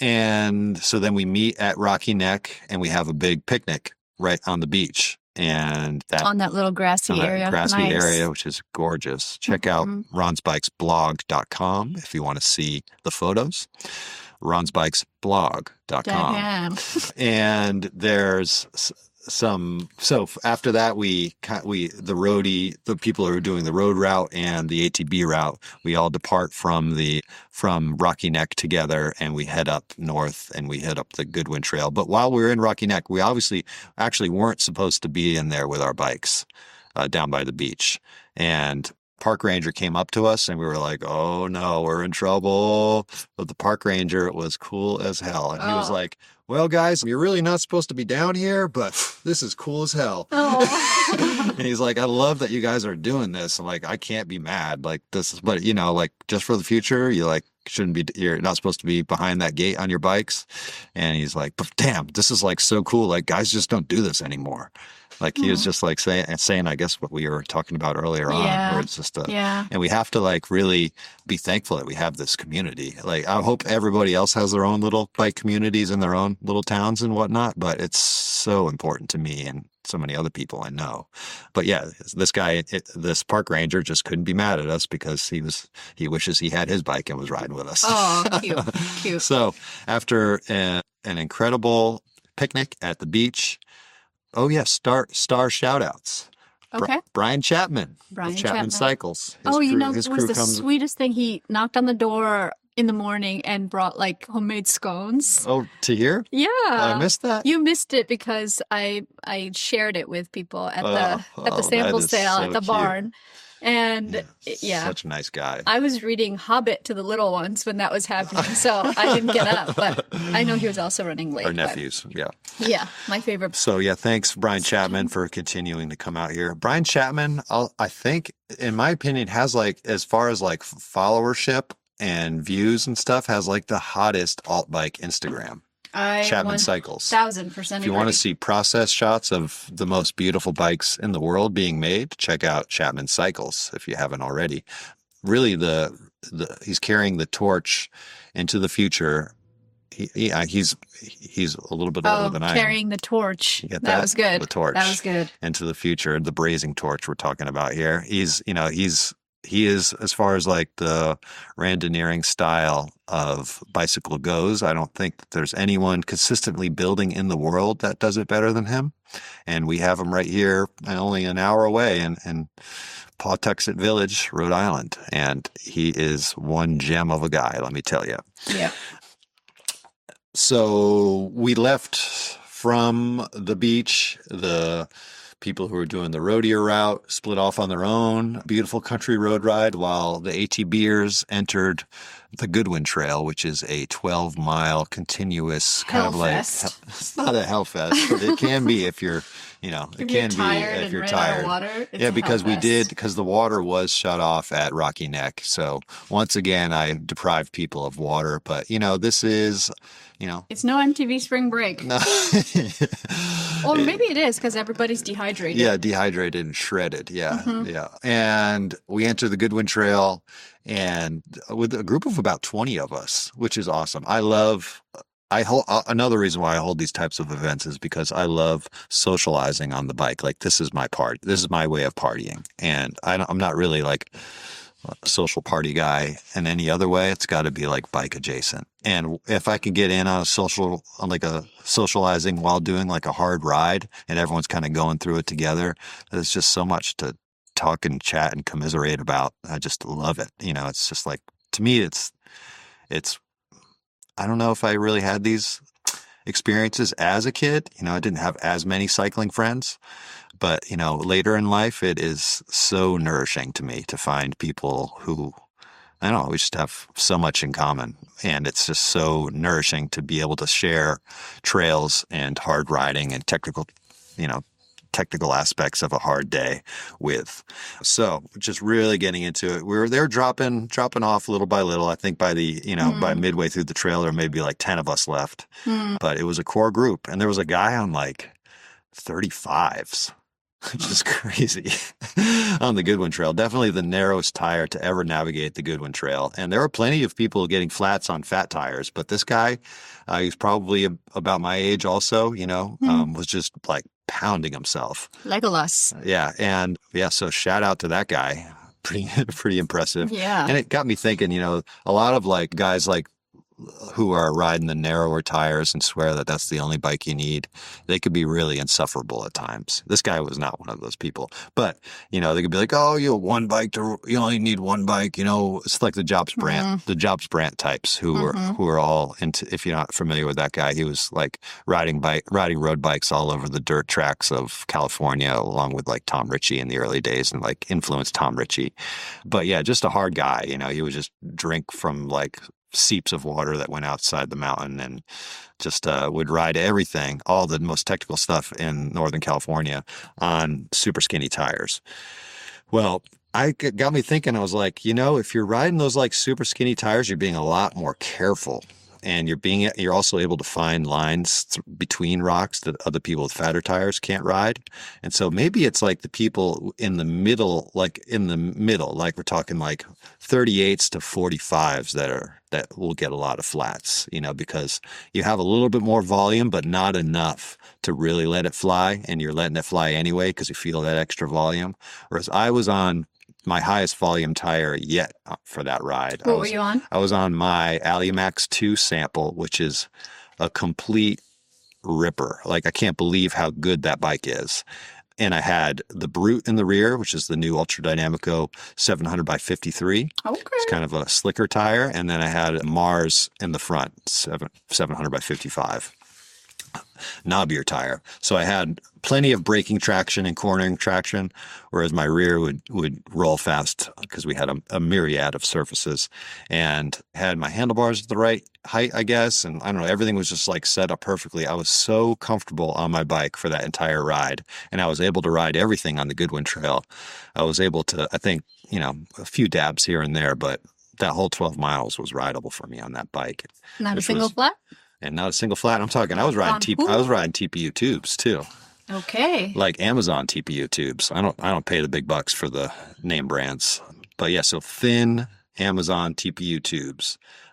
And so then we meet at Rocky Neck and we have a big picnic right on the beach. And on that little grassy area. Area, which is gorgeous. Check out ronsbikesblog.com if you want to see the photos. ronsbikesblog.com. And there's so after that, the people who are doing the road route and the ATB route, we all depart from Rocky Neck together, and we head up north and we head up the Goodwin Trail. But while we were in Rocky Neck, we actually weren't supposed to be in there with our bikes down by the beach. And park ranger came up to us and we were like, oh no, we're in trouble. But the park ranger was cool as hell. And he was like, well, guys, you're really not supposed to be down here, but this is cool as hell. And he's like, I love that you guys are doing this. I'm like, I can't be mad. Like this is, but just for the future, you're not supposed to be behind that gate on your bikes. And he's like, but damn, this is like so cool. Like guys just don't do this anymore. Like he was just like saying, I guess what we were talking about earlier on, where it's just and we have to like really be thankful that we have this community. Like I hope everybody else has their own little bike communities in their own little towns and whatnot, but it's so important to me and so many other people I know. But this park ranger just couldn't be mad at us because he wishes he had his bike and was riding with us. Oh, cute. So after an incredible picnic at the beach. Oh, yes. Star shout-outs. Okay. Brian Chapman of Chapman Cycles. His it was the sweetest thing. He knocked on the door in the morning and brought like homemade scones. Oh, to here? Yeah. I missed that? You missed it because I shared it with people at the sample sale at the barn. And such a nice guy. I was reading Hobbit to the little ones when that was happening, so I didn't get up. But I know he was also running late. Our nephews, yeah, my favorite. So thanks, Brian Chapman, for continuing to come out here. Brian Chapman, I think, in my opinion, has like, as far as like followership and views and stuff, has like the hottest alt bike Instagram. Chapman Cycles. 1,000%. If you want to see process shots of the most beautiful bikes in the world being made, check out Chapman Cycles if you haven't already. Really, he's carrying the torch into the future. He's a little bit older than I am. Carrying the torch. That was good. The torch. That was good. Into the future, the brazing torch we're talking about here. He's he is, as far as like the Randonneering style of bicycle goes, I don't think that there's anyone consistently building in the world that does it better than him. And we have him right here, only an hour away in Pawtuxet Village, Rhode Island. And he is one gem of a guy, let me tell you. Yeah. So we left from the beach. The people who were doing the rodeo route split off on their own beautiful country road ride, while the ATBers entered the Goodwin Trail, which is a 12-mile continuous kind of like, it's not a hellfest, but it can be if you're, it can be if you're tired. Yeah, because because the water was shut off at Rocky Neck. So once again, I deprived people of water, but this is, it's no MTV Spring Break. No. Or maybe it is because everybody's dehydrated. Yeah, dehydrated and shredded. Yeah, yeah. And we entered the Goodwin Trail, and with a group of about 20 of us, which is awesome. Another reason why I hold these types of events is because I love socializing on the bike. Like, this is my part. This is my way of partying. And I'm not really like a social party guy in any other way. It's got to be like bike adjacent. And if I can get in on a socializing while doing like a hard ride and everyone's kind of going through it together, there's just so much to talk and chat and commiserate about. I just love it. It's just like, to me, it's, I don't know if I really had these experiences as a kid. I didn't have as many cycling friends, but, later in life, it is so nourishing to me to find people who, I don't know, we just have so much in common. And it's just so nourishing to be able to share trails and hard riding and technical aspects of a hard day with. So just really getting into it. They're dropping off little by little. I think by the, by midway through the trail, there may be like 10 of us left, but it was a core group. And there was a guy on like 35s, which is crazy, on the Goodwin Trail. Definitely the narrowest tire to ever navigate the Goodwin Trail. And there were plenty of people getting flats on fat tires, but this guy, he's probably about my age also, was just like pounding himself. Legolas. Yeah. And so shout out to that guy. Pretty impressive. Yeah. And it got me thinking, a lot of like guys like who are riding the narrower tires and swear that that's the only bike you need, they could be really insufferable at times. This guy was not one of those people, but they could be like, oh, you only need one bike. It's like the Jobs Brandt types who are all into, if you're not familiar with that guy, he was like riding road bikes all over the dirt tracks of California, along with like Tom Ritchie in the early days, and like influenced Tom Ritchie. But yeah, just a hard guy, he would just drink from like seeps of water that went outside the mountain, and just would ride everything, all the most technical stuff in Northern California on super skinny tires. Well, it got me thinking. I was like, if you're riding those like super skinny tires, you're being a lot more careful. And you're also able to find lines between rocks that other people with fatter tires can't ride. And so maybe it's like the people in the middle, like we're talking like 38s to 45s that will get a lot of flats, because you have a little bit more volume, but not enough to really let it fly. And you're letting it fly anyway because you feel that extra volume. Whereas I was on my highest volume tire yet for that ride. What were you on? I was on my Allimax 2 sample, which is a complete ripper. Like, I can't believe how good that bike is. And I had the Brute in the rear, which is the new Ultra Dynamico 700 by 53. Okay. It's kind of a slicker tire. And then I had Mars in the front, 700 by 55. Knobbier tire. So I had plenty of braking traction and cornering traction, whereas my rear would roll fast because we had a myriad of surfaces, and had my handlebars at the right height, I guess. And I don't know, everything was just like set up perfectly. I was so comfortable on my bike for that entire ride, and I was able to ride everything on the Goodwin Trail. I was able to, I think, a few dabs here and there, but that whole 12 miles was rideable for me on that bike. Not a single flat? And not a single flat. I'm talking, I was riding TPU tubes too. Okay. Like Amazon TPU tubes. I don't pay the big bucks for the name brands. But yeah, so thin Amazon TPU tubes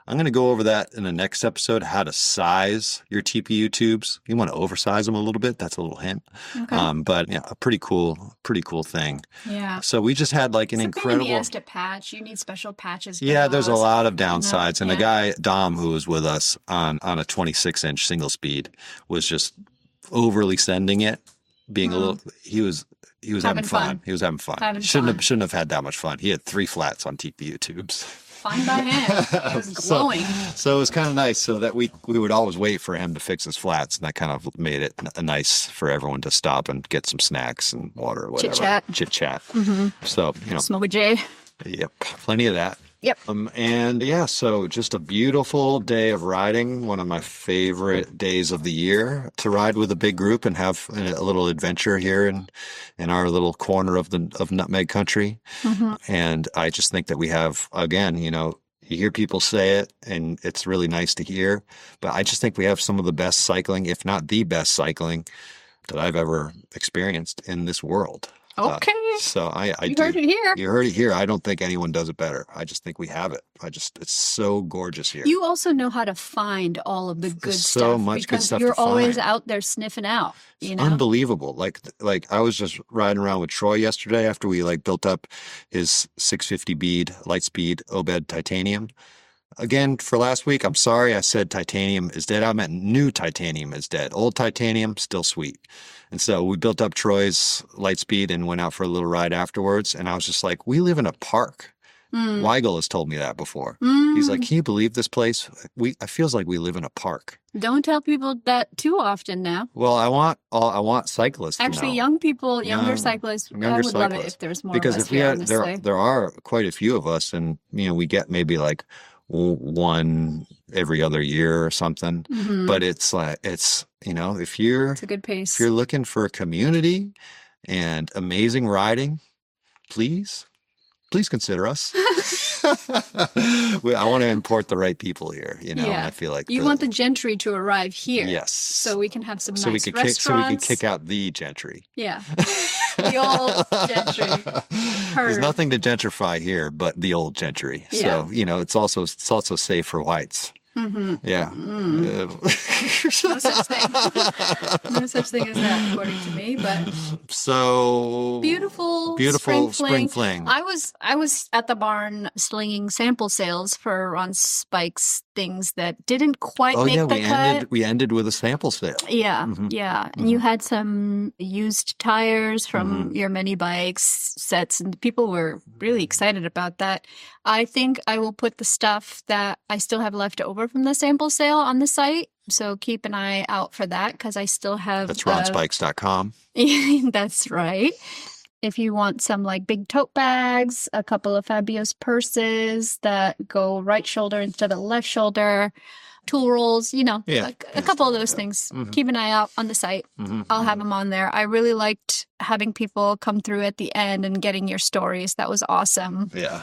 I'm going to go over that in the next episode, how to size your TPU tubes. You want to oversize them a little bit. That's a little hint. Okay. But yeah, a pretty cool thing. Yeah. So we just had like an incredible. It's to patch. You need special patches. Yeah, there's a lot of downsides. And the guy, Dom, who was with us on a 26-inch single speed, was just overly sending it, being a little, he was having fun. He was having fun. Shouldn't have had that much fun. He had 3 flats on TPU tubes. Fine by him. It was glowing. So it was kind of nice so that we would always wait for him to fix his flats. And that kind of made it nice for everyone to stop and get some snacks and water or whatever. Chit chat. Mm-hmm. So, Smoke a J. Yep. Plenty of that. Yep. And yeah, so just a beautiful day of riding. One of my favorite days of the year to ride with a big group and have a little adventure here in our little corner of Nutmeg Country. Mm-hmm. And I just think that we have, again, you hear people say it and it's really nice to hear, but I just think we have some of the best cycling, if not the best cycling that I've ever experienced in this world. Okay. So I you heard it here. You heard it here. I don't think anyone does it better. I just think we have it. It's so gorgeous here. You also know how to find all of the good stuff. So much good stuff. You're always out there sniffing out. It's unbelievable. Like I was just riding around with Troy yesterday after we built up his 650 bead Lightspeed Obed Titanium. Again, for last week, I'm sorry I said titanium is dead. I meant new titanium is dead. Old titanium, still sweet. And so we built up Troy's Lightspeed and went out for a little ride afterwards. And I was just like, we live in a park. Weigel has told me that before. He's like, can you believe this place? It feels like we live in a park. Don't tell people that too often now. Well, I want cyclists. Actually, young people, younger cyclists. I would love it if there's more of us here, honestly. There are quite a few of us, and we get maybe like one every other year or something. Mm-hmm. But it's if it's a good pace. If you're looking for a community and amazing riding, please consider us. I want to import the right people here, and I feel like you want the gentry to arrive here. Yes. So we can have some nice restaurants. So we can kick out the gentry. Yeah. The old gentry. There's nothing to gentrify here but the old gentry. Yeah. So, it's also safe for whites. Mm-hmm. Yeah. No such thing. No such thing as that, according to me. But so beautiful spring fling. I was at the barn slinging sample sales for Ron Spike's things that didn't quite make the cut. We ended with a sample sale. Yeah, yeah. And you had some used tires from your mini bikes sets, and people were really excited about that. I think I will put the stuff that I still have left over from the sample sale on the site. So keep an eye out for that because I still have... That's ronspikes.com. That's right. If you want some big tote bags, a couple of Fabios purses that go right shoulder instead of left shoulder, tool rolls, a couple of those things. Mm-hmm. Keep an eye out on the site. Mm-hmm. I'll have them on there. I really liked having people come through at the end and getting your stories. That was awesome. Yeah.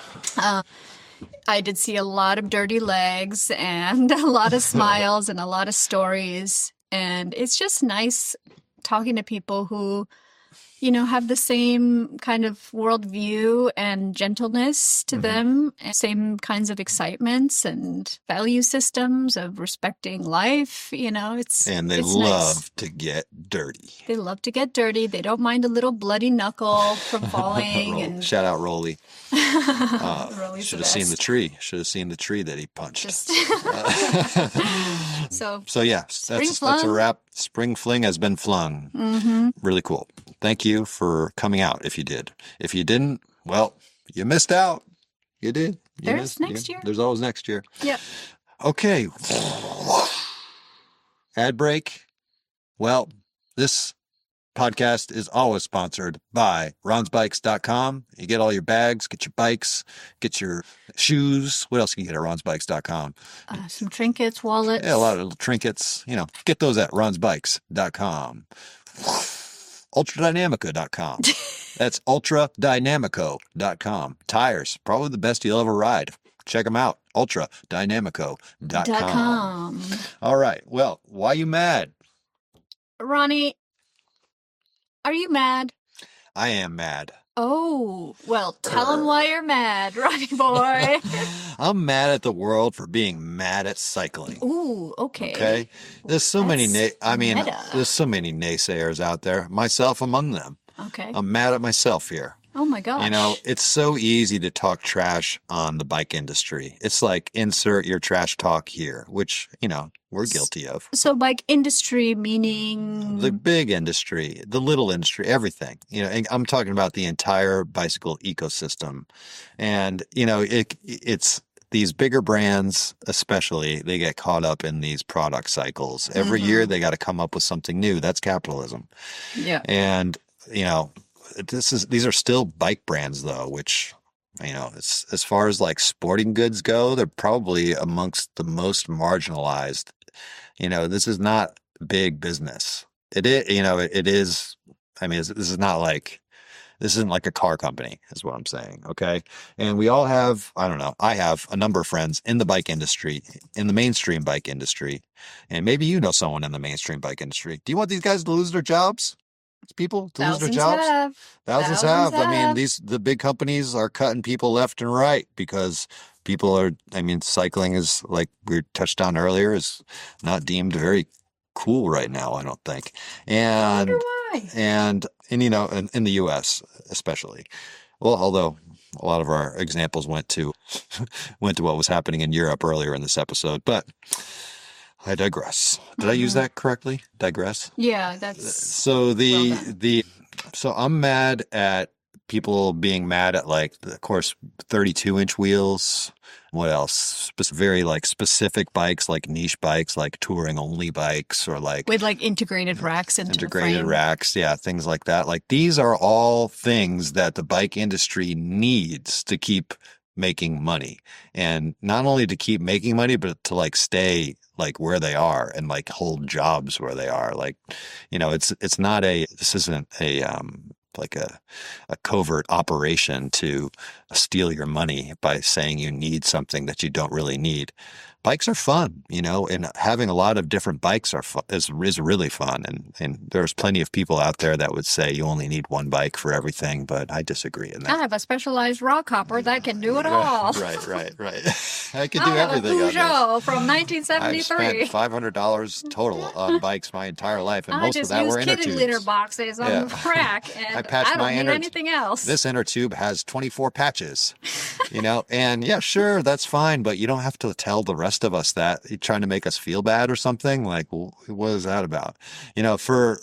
I did see a lot of dirty legs and a lot of smiles and a lot of stories. And it's just nice talking to people who, have the same kind of worldview and gentleness to them, and same kinds of excitements and value systems of respecting life. And they love to get dirty. They love to get dirty. They don't mind a little bloody knuckle from falling. Shout out Rolly. Should have seen the tree. Should have seen the tree that he punched. So yeah, that's a wrap. Spring Fling has been flung. Mm-hmm. Really cool. Thank you for coming out if you did. If you didn't, well, you missed out. You did. There's next year. There's always next year. Yep. Okay. Ad break. Well, this podcast is always sponsored by ronsbikes.com. You get all your bags, get your bikes, get your shoes. What else can you get at ronsbikes.com? Some trinkets, wallets. Yeah, a lot of little trinkets. Get those at ronsbikes.com. Ultradynamico.com. That's ultradynamico.com. Tires, probably the best you'll ever ride. Check them out. Ultradynamico.com. All right. Well, why you mad? Ronnie, are you mad? I am mad. Oh, well, tell him why you're mad, Ronnie boy. I'm mad at the world for being mad at cycling. Ooh, okay. Okay. There's so many, That's meta. there's so many naysayers out there, myself among them. Okay. I'm mad at myself here. Oh my gosh. You know, it's so easy to talk trash on the bike industry. It's like insert your trash talk here, which, you know, we're guilty of. So bike industry meaning The big industry, the little industry, everything. You know, and I'm talking about the entire bicycle ecosystem. And, you know, it's these bigger brands, especially, they get caught up in these product cycles. Every year they got to come up with something new. That's capitalism. Yeah. And, you know, these are still bike brands though, which, you know, as far as like sporting goods go, they're probably amongst the most marginalized. You know, this is not big business. It is, you know, it is. I mean, this isn't like a car company, is what I'm saying. Okay. And we all have, I don't know, I have a number of friends in the bike industry, in the mainstream bike industry. And maybe you know someone in the mainstream bike industry. Do you want these guys to lose their jobs? People to lose their jobs? Thousands have. I mean, the big companies are cutting people left and right because people are, I mean, cycling is, like we touched on earlier, is not deemed very cool right now, I don't think. And I wonder why. And you know, in the US especially. Well, although a lot of our examples went to what was happening in Europe earlier in this episode, but I digress. Did I use that correctly? Digress? Yeah, that's so so I'm mad at people being mad at, like, of course, 32-inch wheels. What else? Very like specific bikes, like niche bikes, like touring only bikes, or like with like integrated racks into integrated the frame. racks. Yeah, things like that. Like, these are all things that the bike industry needs to keep making money, and not only to keep making money, but to like stay like where they are and like hold jobs where they are. Like, you know, this isn't a like a covert operation to steal your money by saying you need something that you don't really need. Bikes are fun, you know, and having a lot of different bikes is really fun. And there's plenty of people out there that would say you only need one bike for everything, but I disagree in that. I have a specialized rock hopper that can do it all. Right. I can do everything. A Peugeot from 1973. I spent $500 total on bikes my entire life, and most of that were inner tubes. I just use kitty litter boxes on the rack, and I don't need anything else. This inner tube has 24 patches, you know, and yeah, sure, that's fine, but you don't have to tell the rest of us that. You're trying to make us feel bad or something. Like, what is that about? You know, for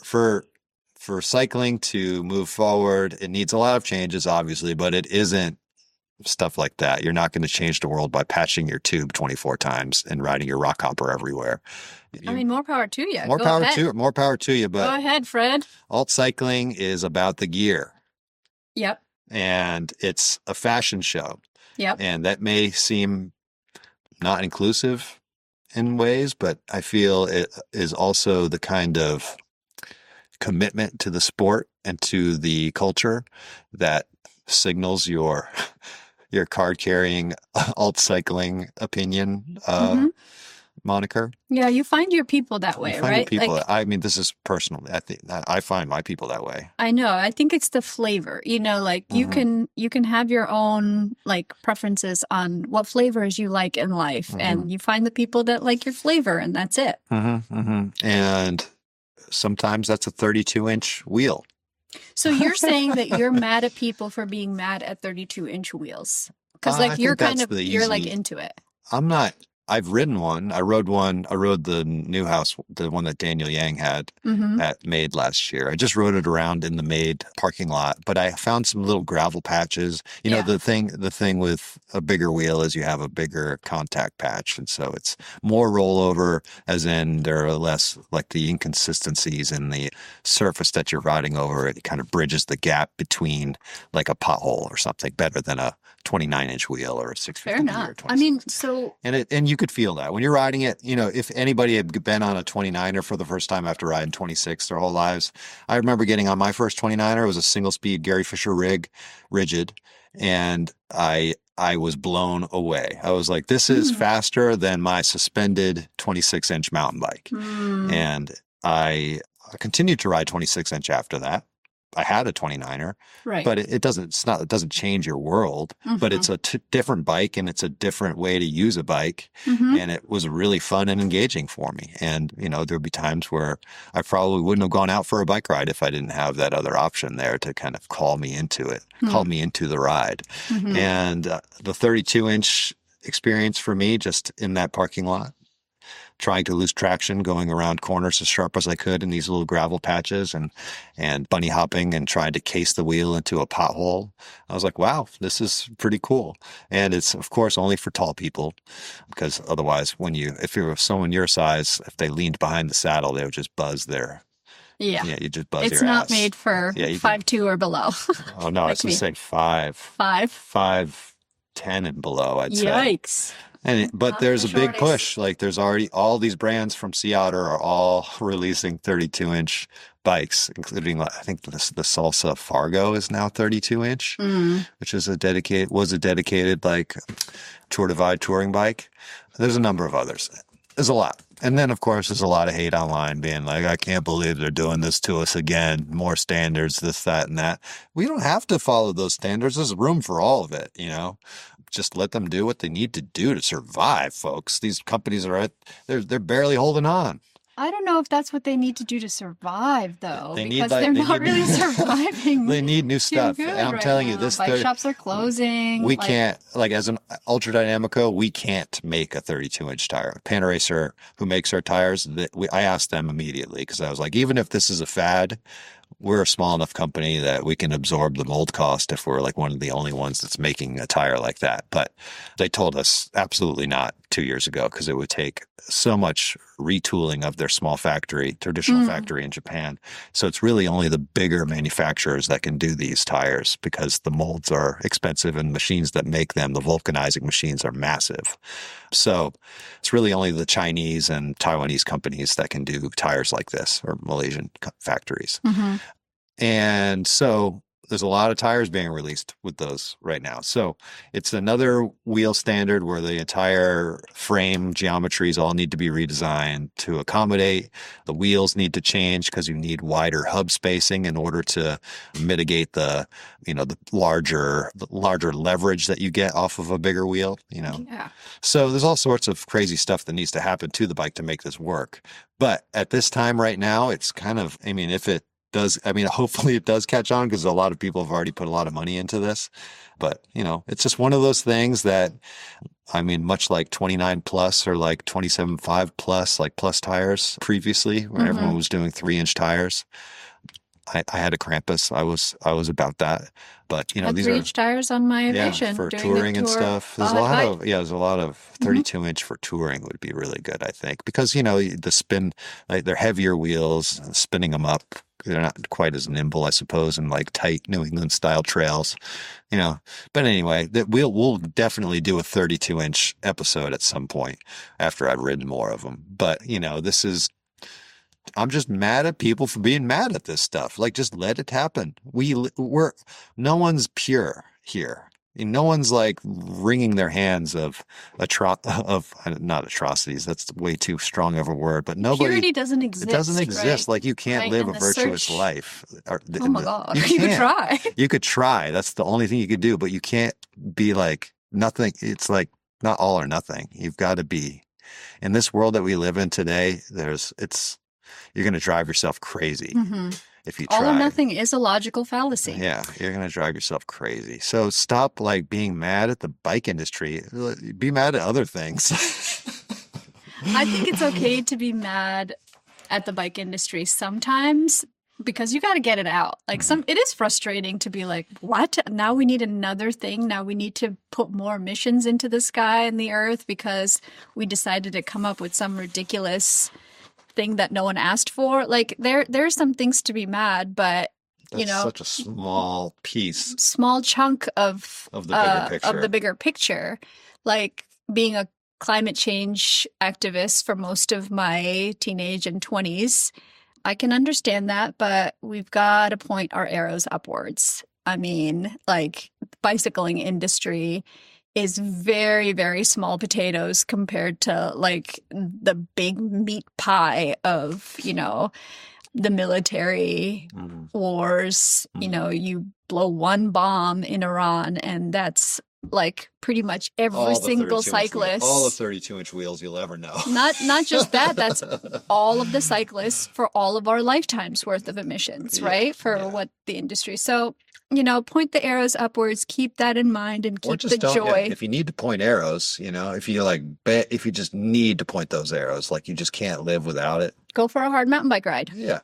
cycling to move forward, it needs a lot of changes, obviously, but it isn't stuff like that. You're not going to change the world by patching your tube 24 times and riding your rock hopper everywhere. I mean, more power to you. More power to you. But go ahead, Fred. Alt cycling is about the gear. Yep. And it's a fashion show. Yep. And that may seem not inclusive in ways, but I feel it is also the kind of commitment to the sport and to the culture that signals your card-carrying alt cycling opinion moniker. Yeah, you find your people that way, right? People, like, I mean, this is personal. I think I find my people that way. I know. I think it's the flavor. You know, like you can have your own like preferences on what flavors you like in life, and you find the people that like your flavor, and that's it. And sometimes that's a 32-inch wheel. So you're saying that you're mad at people for being mad at 32-inch wheels because like you're like into it. I'm not. I've ridden one. I rode the new house, the one that Daniel Yang had at Made last year. I just rode it around in the Made parking lot, but I found some little gravel patches. You know, the thing with a bigger wheel is you have a bigger contact patch. And so it's more rollover, as in there are less like the inconsistencies in the surface that you're riding over. It kind of bridges the gap between like a pothole or something better than a 29-inch wheel or a 650. Fair enough. I mean, so and you could feel that when you're riding it. You know, if anybody had been on a 29er for the first time after riding 26 their whole lives, I remember getting on my first 29er. It was a single-speed Gary Fisher rig, rigid, and I was blown away. I was like, this is faster than my suspended 26-inch mountain bike, and I continued to ride 26-inch after that. I had a 29er, Right. but it doesn't change your world, but it's a different bike and it's a different way to use a bike. And it was really fun and engaging for me. And, there'd be times where I probably wouldn't have gone out for a bike ride if I didn't have that other option there to kind of call me into the ride. And the 32-inch experience for me, just in that parking lot, trying to lose traction, going around corners as sharp as I could in these little gravel patches and bunny hopping and trying to case the wheel into a pothole. I was like, wow, this is pretty cool. And it's, of course, only for tall people, because otherwise if you're someone your size, if they leaned behind the saddle, they would just buzz their Yeah. Yeah, you just buzz your ass. It's not made for 5'2" or below. Oh, no, it's just saying 5'10" and below, I'd say. Yikes. But there's a big push. Like, there's already all these brands from Sea Otter are all releasing 32-inch bikes, including, I think the Salsa Fargo is now 32-inch, which is a dedicated like Tour Divide touring bike. There's a number of others. There's a lot. And then, of course, there's a lot of hate online being like, I can't believe they're doing this to us again. More standards, this, that, and that. We don't have to follow those standards. There's room for all of it, Just let them do what they need to do to survive, folks. These companies they're barely holding on. I don't know if that's what they need to do to survive, though, they're not really surviving. They need new stuff. And I'm telling you, bike shops are closing. We can't, as an Ultra Dynamico, we can't make a 32-inch tire. Panaracer, who makes our tires, I asked them immediately, because I was like, even if this is a fad, we're a small enough company that we can absorb the mold cost if we're like one of the only ones that's making a tire like that. But they told us absolutely not 2 years ago, because it would take so much retooling of their traditional factory in Japan. So it's really only the bigger manufacturers that can do these tires, because the molds are expensive and machines that make them, the vulcanizing machines, are massive. So it's really only the Chinese and Taiwanese companies that can do tires like this, or Malaysian factories. And so there's a lot of tires being released with those right now. So it's another wheel standard where the entire frame geometries all need to be redesigned to accommodate. The wheels need to change, because you need wider hub spacing in order to mitigate the larger leverage that you get off of a bigger wheel, Yeah. So there's all sorts of crazy stuff that needs to happen to the bike to make this work. But at this time right now, it's kind of, hopefully it does catch on, because a lot of people have already put a lot of money into this. But, it's just one of those things that, much like 29 plus or like 27.5 plus, like plus tires previously, where everyone was doing 3-inch tires. I had a Krampus. I was about that. But, these 3-inch tires on my Vision for during touring the and tour. stuff. There's a lot of 32-inch for touring would be really good, I think, because, the spin, like, they're heavier wheels, spinning them up. They're not quite as nimble, I suppose, in like tight New England style trails, But anyway, we'll definitely do a 32-inch episode at some point after I've ridden more of them. But I'm just mad at people for being mad at this stuff. Like, just let it happen. No one's pure here. No one's like wringing their hands of not atrocities. That's way too strong of a word, but purity doesn't exist. It doesn't exist. Right? Like, you can't live a virtuous life. Oh my God. You could try. You could try. That's the only thing you could do, but you can't be like nothing. It's like not all or nothing. You've got to be in this world that we live in today. You're going to drive yourself crazy. If you try. All or nothing is a logical fallacy. Yeah, you're going to drive yourself crazy. So stop being mad at the bike industry. Be mad at other things. I think it's okay to be mad at the bike industry sometimes, because you got to get it out. Like, it is frustrating to be like, what? Now we need another thing. Now we need to put more emissions into the sky and the earth because we decided to come up with some ridiculous thing that no one asked for. Like, there's some things to be mad, but that's such a small piece, small chunk of the bigger picture. Like, being a climate change activist for most of my teenage and 20s, I can understand that, but we've got to point our arrows upwards. Like, bicycling industry is very, very small potatoes compared to like the big meat pie of, the military wars. You know, you blow one bomb in Iran and that's like pretty much every single cyclist. All the 32-inch wheels you'll ever know. Not just that, that's all of the cyclists for all of our lifetimes worth of emissions, right? For what the industry. So, you know, point the arrows upwards, keep that in mind and keep the joy. If you need to point arrows, you know, if you just need to point those arrows, like you just can't live without it. Go for a hard mountain bike ride. Yeah.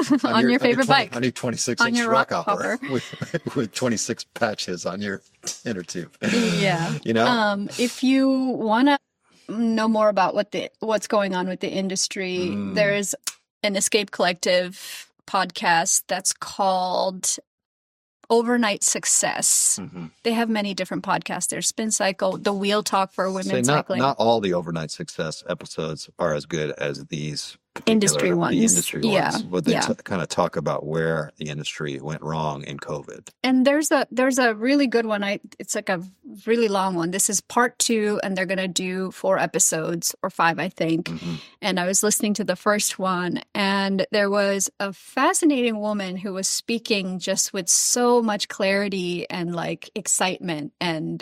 on your favorite bike. On your 26-inch rock hopper with 26 patches on your inner tube. Yeah. You know? If you want to know more about what's going on with the industry, there's an Escape Collective podcast that's called Overnight Success. They have many different podcasts. There's Spin Cycle, the Wheel Talk for women cycling. Not all the Overnight Success episodes are as good as these industry ones. The industry ones. But they kind of talk about where the industry went wrong in COVID. And there's a really good one. It's like a really long one. This is part 2, and they're going to do 4 episodes or 5, I think. And I was listening to the first one, and there was a fascinating woman who was speaking just with so much clarity and like excitement and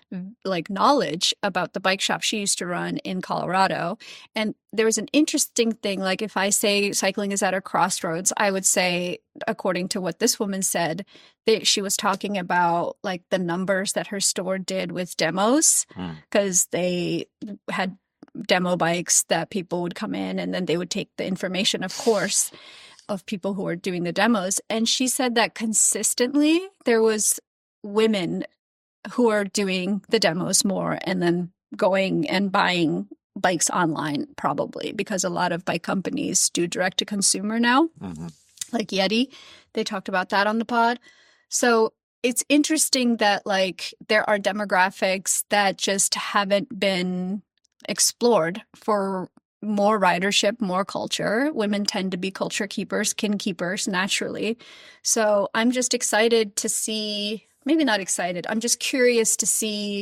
like knowledge about the bike shop she used to run in Colorado. And there was an interesting thing, like if I say cycling is at a crossroads, I would say, according to what this woman said, that she was talking about like the numbers that her store did with demos, because they had demo bikes that people would come in and then they would take the information, of course, of people who were doing the demos. And she said that consistently there was women who are doing the demos more and then going and buying bikes online, probably because a lot of bike companies do direct to consumer now, like Yeti. They talked about that on the pod. So it's interesting that like there are demographics that just haven't been explored for more ridership, more culture. Women tend to be culture keepers, kin keepers naturally. So I'm just excited to see. Maybe not excited. I'm just curious to see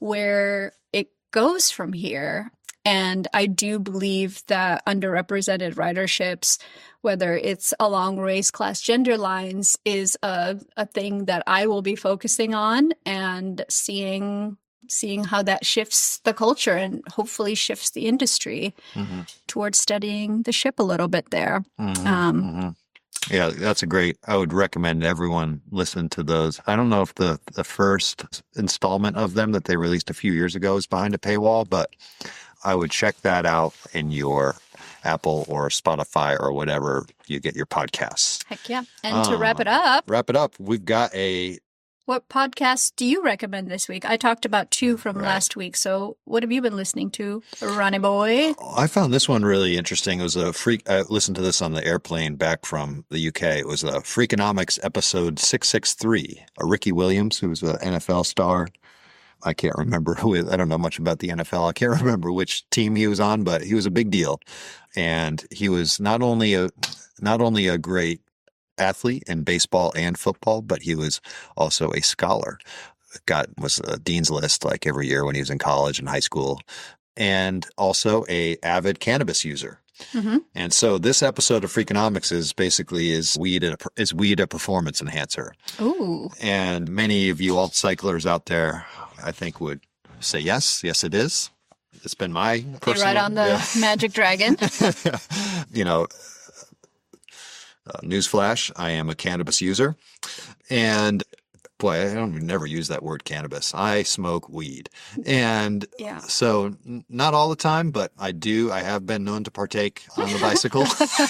where it goes from here. And I do believe that underrepresented riderships, whether it's along race, class, gender lines, is a thing that I will be focusing on and seeing how that shifts the culture and hopefully shifts the industry towards studying the ship a little bit there. Yeah, that's I would recommend everyone listen to those. I don't know if the first installment of them that they released a few years ago is behind a paywall, but I would check that out in your Apple or Spotify or whatever you get your podcasts. Heck yeah. And to wrap it up, we've got what podcasts do you recommend this week? I talked about 2 from last week. So what have you been listening to, Ronnie boy? I found this one really interesting. It was I listened to this on the airplane back from the UK. It was a Freakonomics episode 663. Ricky Williams, who was an NFL star. I can't remember I don't know much about the NFL. I can't remember which team he was on, but he was a big deal. And he was not only a great athlete in baseball and football, but he was also a scholar. Was a dean's list like every year when he was in college and high school, and also a avid cannabis user. And so this episode of Freakonomics is weed a performance enhancer. Ooh. And many of you alt cyclers out there, I think, would say yes, it is. It's been my personal. You're right on the magic dragon. You know. Newsflash, I am a cannabis user. And boy, I don't never use that word cannabis. I smoke weed. And so not all the time, but I have been known to partake on the bicycle.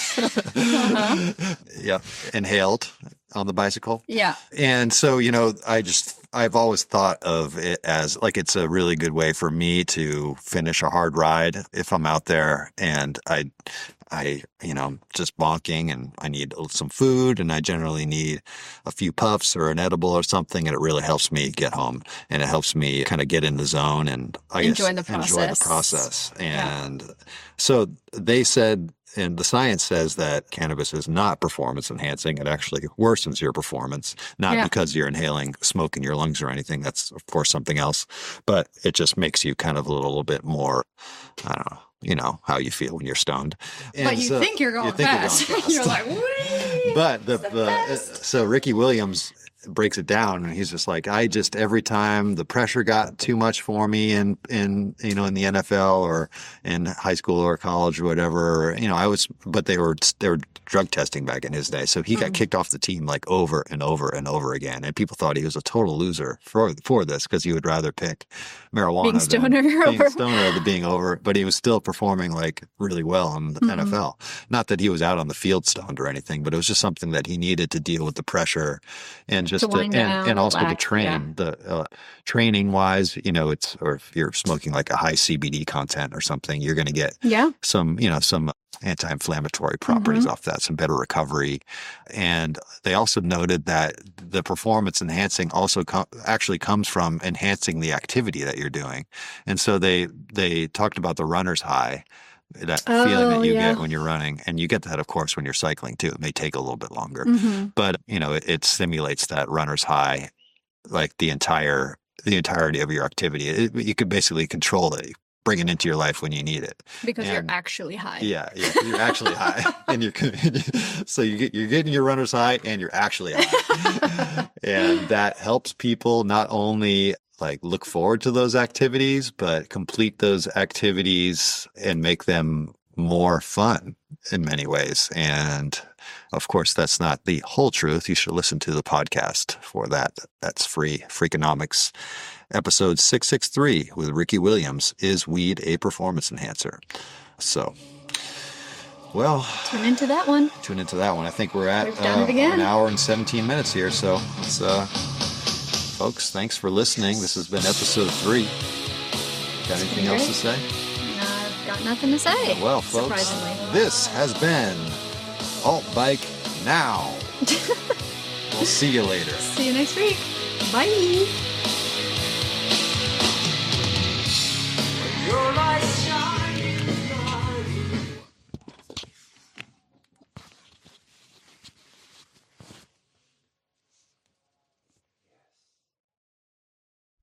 Yeah. Inhaled on the bicycle. Yeah. And so, you know, I've always thought of it as like it's a really good way for me to finish a hard ride if I'm out there and I just bonking and I need some food and I generally need a few puffs or an edible or something, and it really helps me get home and it helps me kind of get in the zone and enjoy the process. And so they said, and the science says that cannabis is not performance enhancing. It actually worsens your performance, not because you're inhaling smoke in your lungs or anything. That's, of course, something else. But it just makes you kind of a little bit more, I don't know, you know, how you feel when you're stoned. And but you think you're going fast. You're like, whee! But so Ricky Williams breaks it down, and he's just like, every time the pressure got too much for me in the NFL or in high school or college or whatever, but they were drug testing back in his day. So he got kicked off the team like over and over and over again. And people thought he was a total loser for this because he would rather pick marijuana being stoner than being over. But he was still performing like really well in the NFL. Not that he was out on the field stoned or anything, but it was just something that he needed to deal with the pressure and just and also to train training wise, or if you're smoking like a high CBD content or something, you're going to get some anti-inflammatory properties off that, some better recovery. And they also noted that the performance enhancing also actually comes from enhancing the activity that you're doing. And so they talked about the runner's high, that feeling that you get when you're running. And you get that, of course, when you're cycling too. It may take a little bit longer, but it stimulates that runner's high, like the entirety of your activity. You could basically control it, bring it into your life when you need it. Because you're actually high. Yeah, you're actually high. And so you're getting your runner's high and you're actually high. And that helps people not only like look forward to those activities, but complete those activities and make them more fun in many ways. And of course, that's not the whole truth. You should listen to the podcast for that. That's free. Freakonomics, episode 663 with Ricky Williams. Is weed a performance enhancer? So, well, tune into that one. I think we're at an hour and 17 minutes here. So let's, folks, thanks for listening. This has been episode 3. Got anything else to say? No, I've got nothing to say. Well, folks, this has been Alt Bike Now. We'll see you later. See you next week. Bye.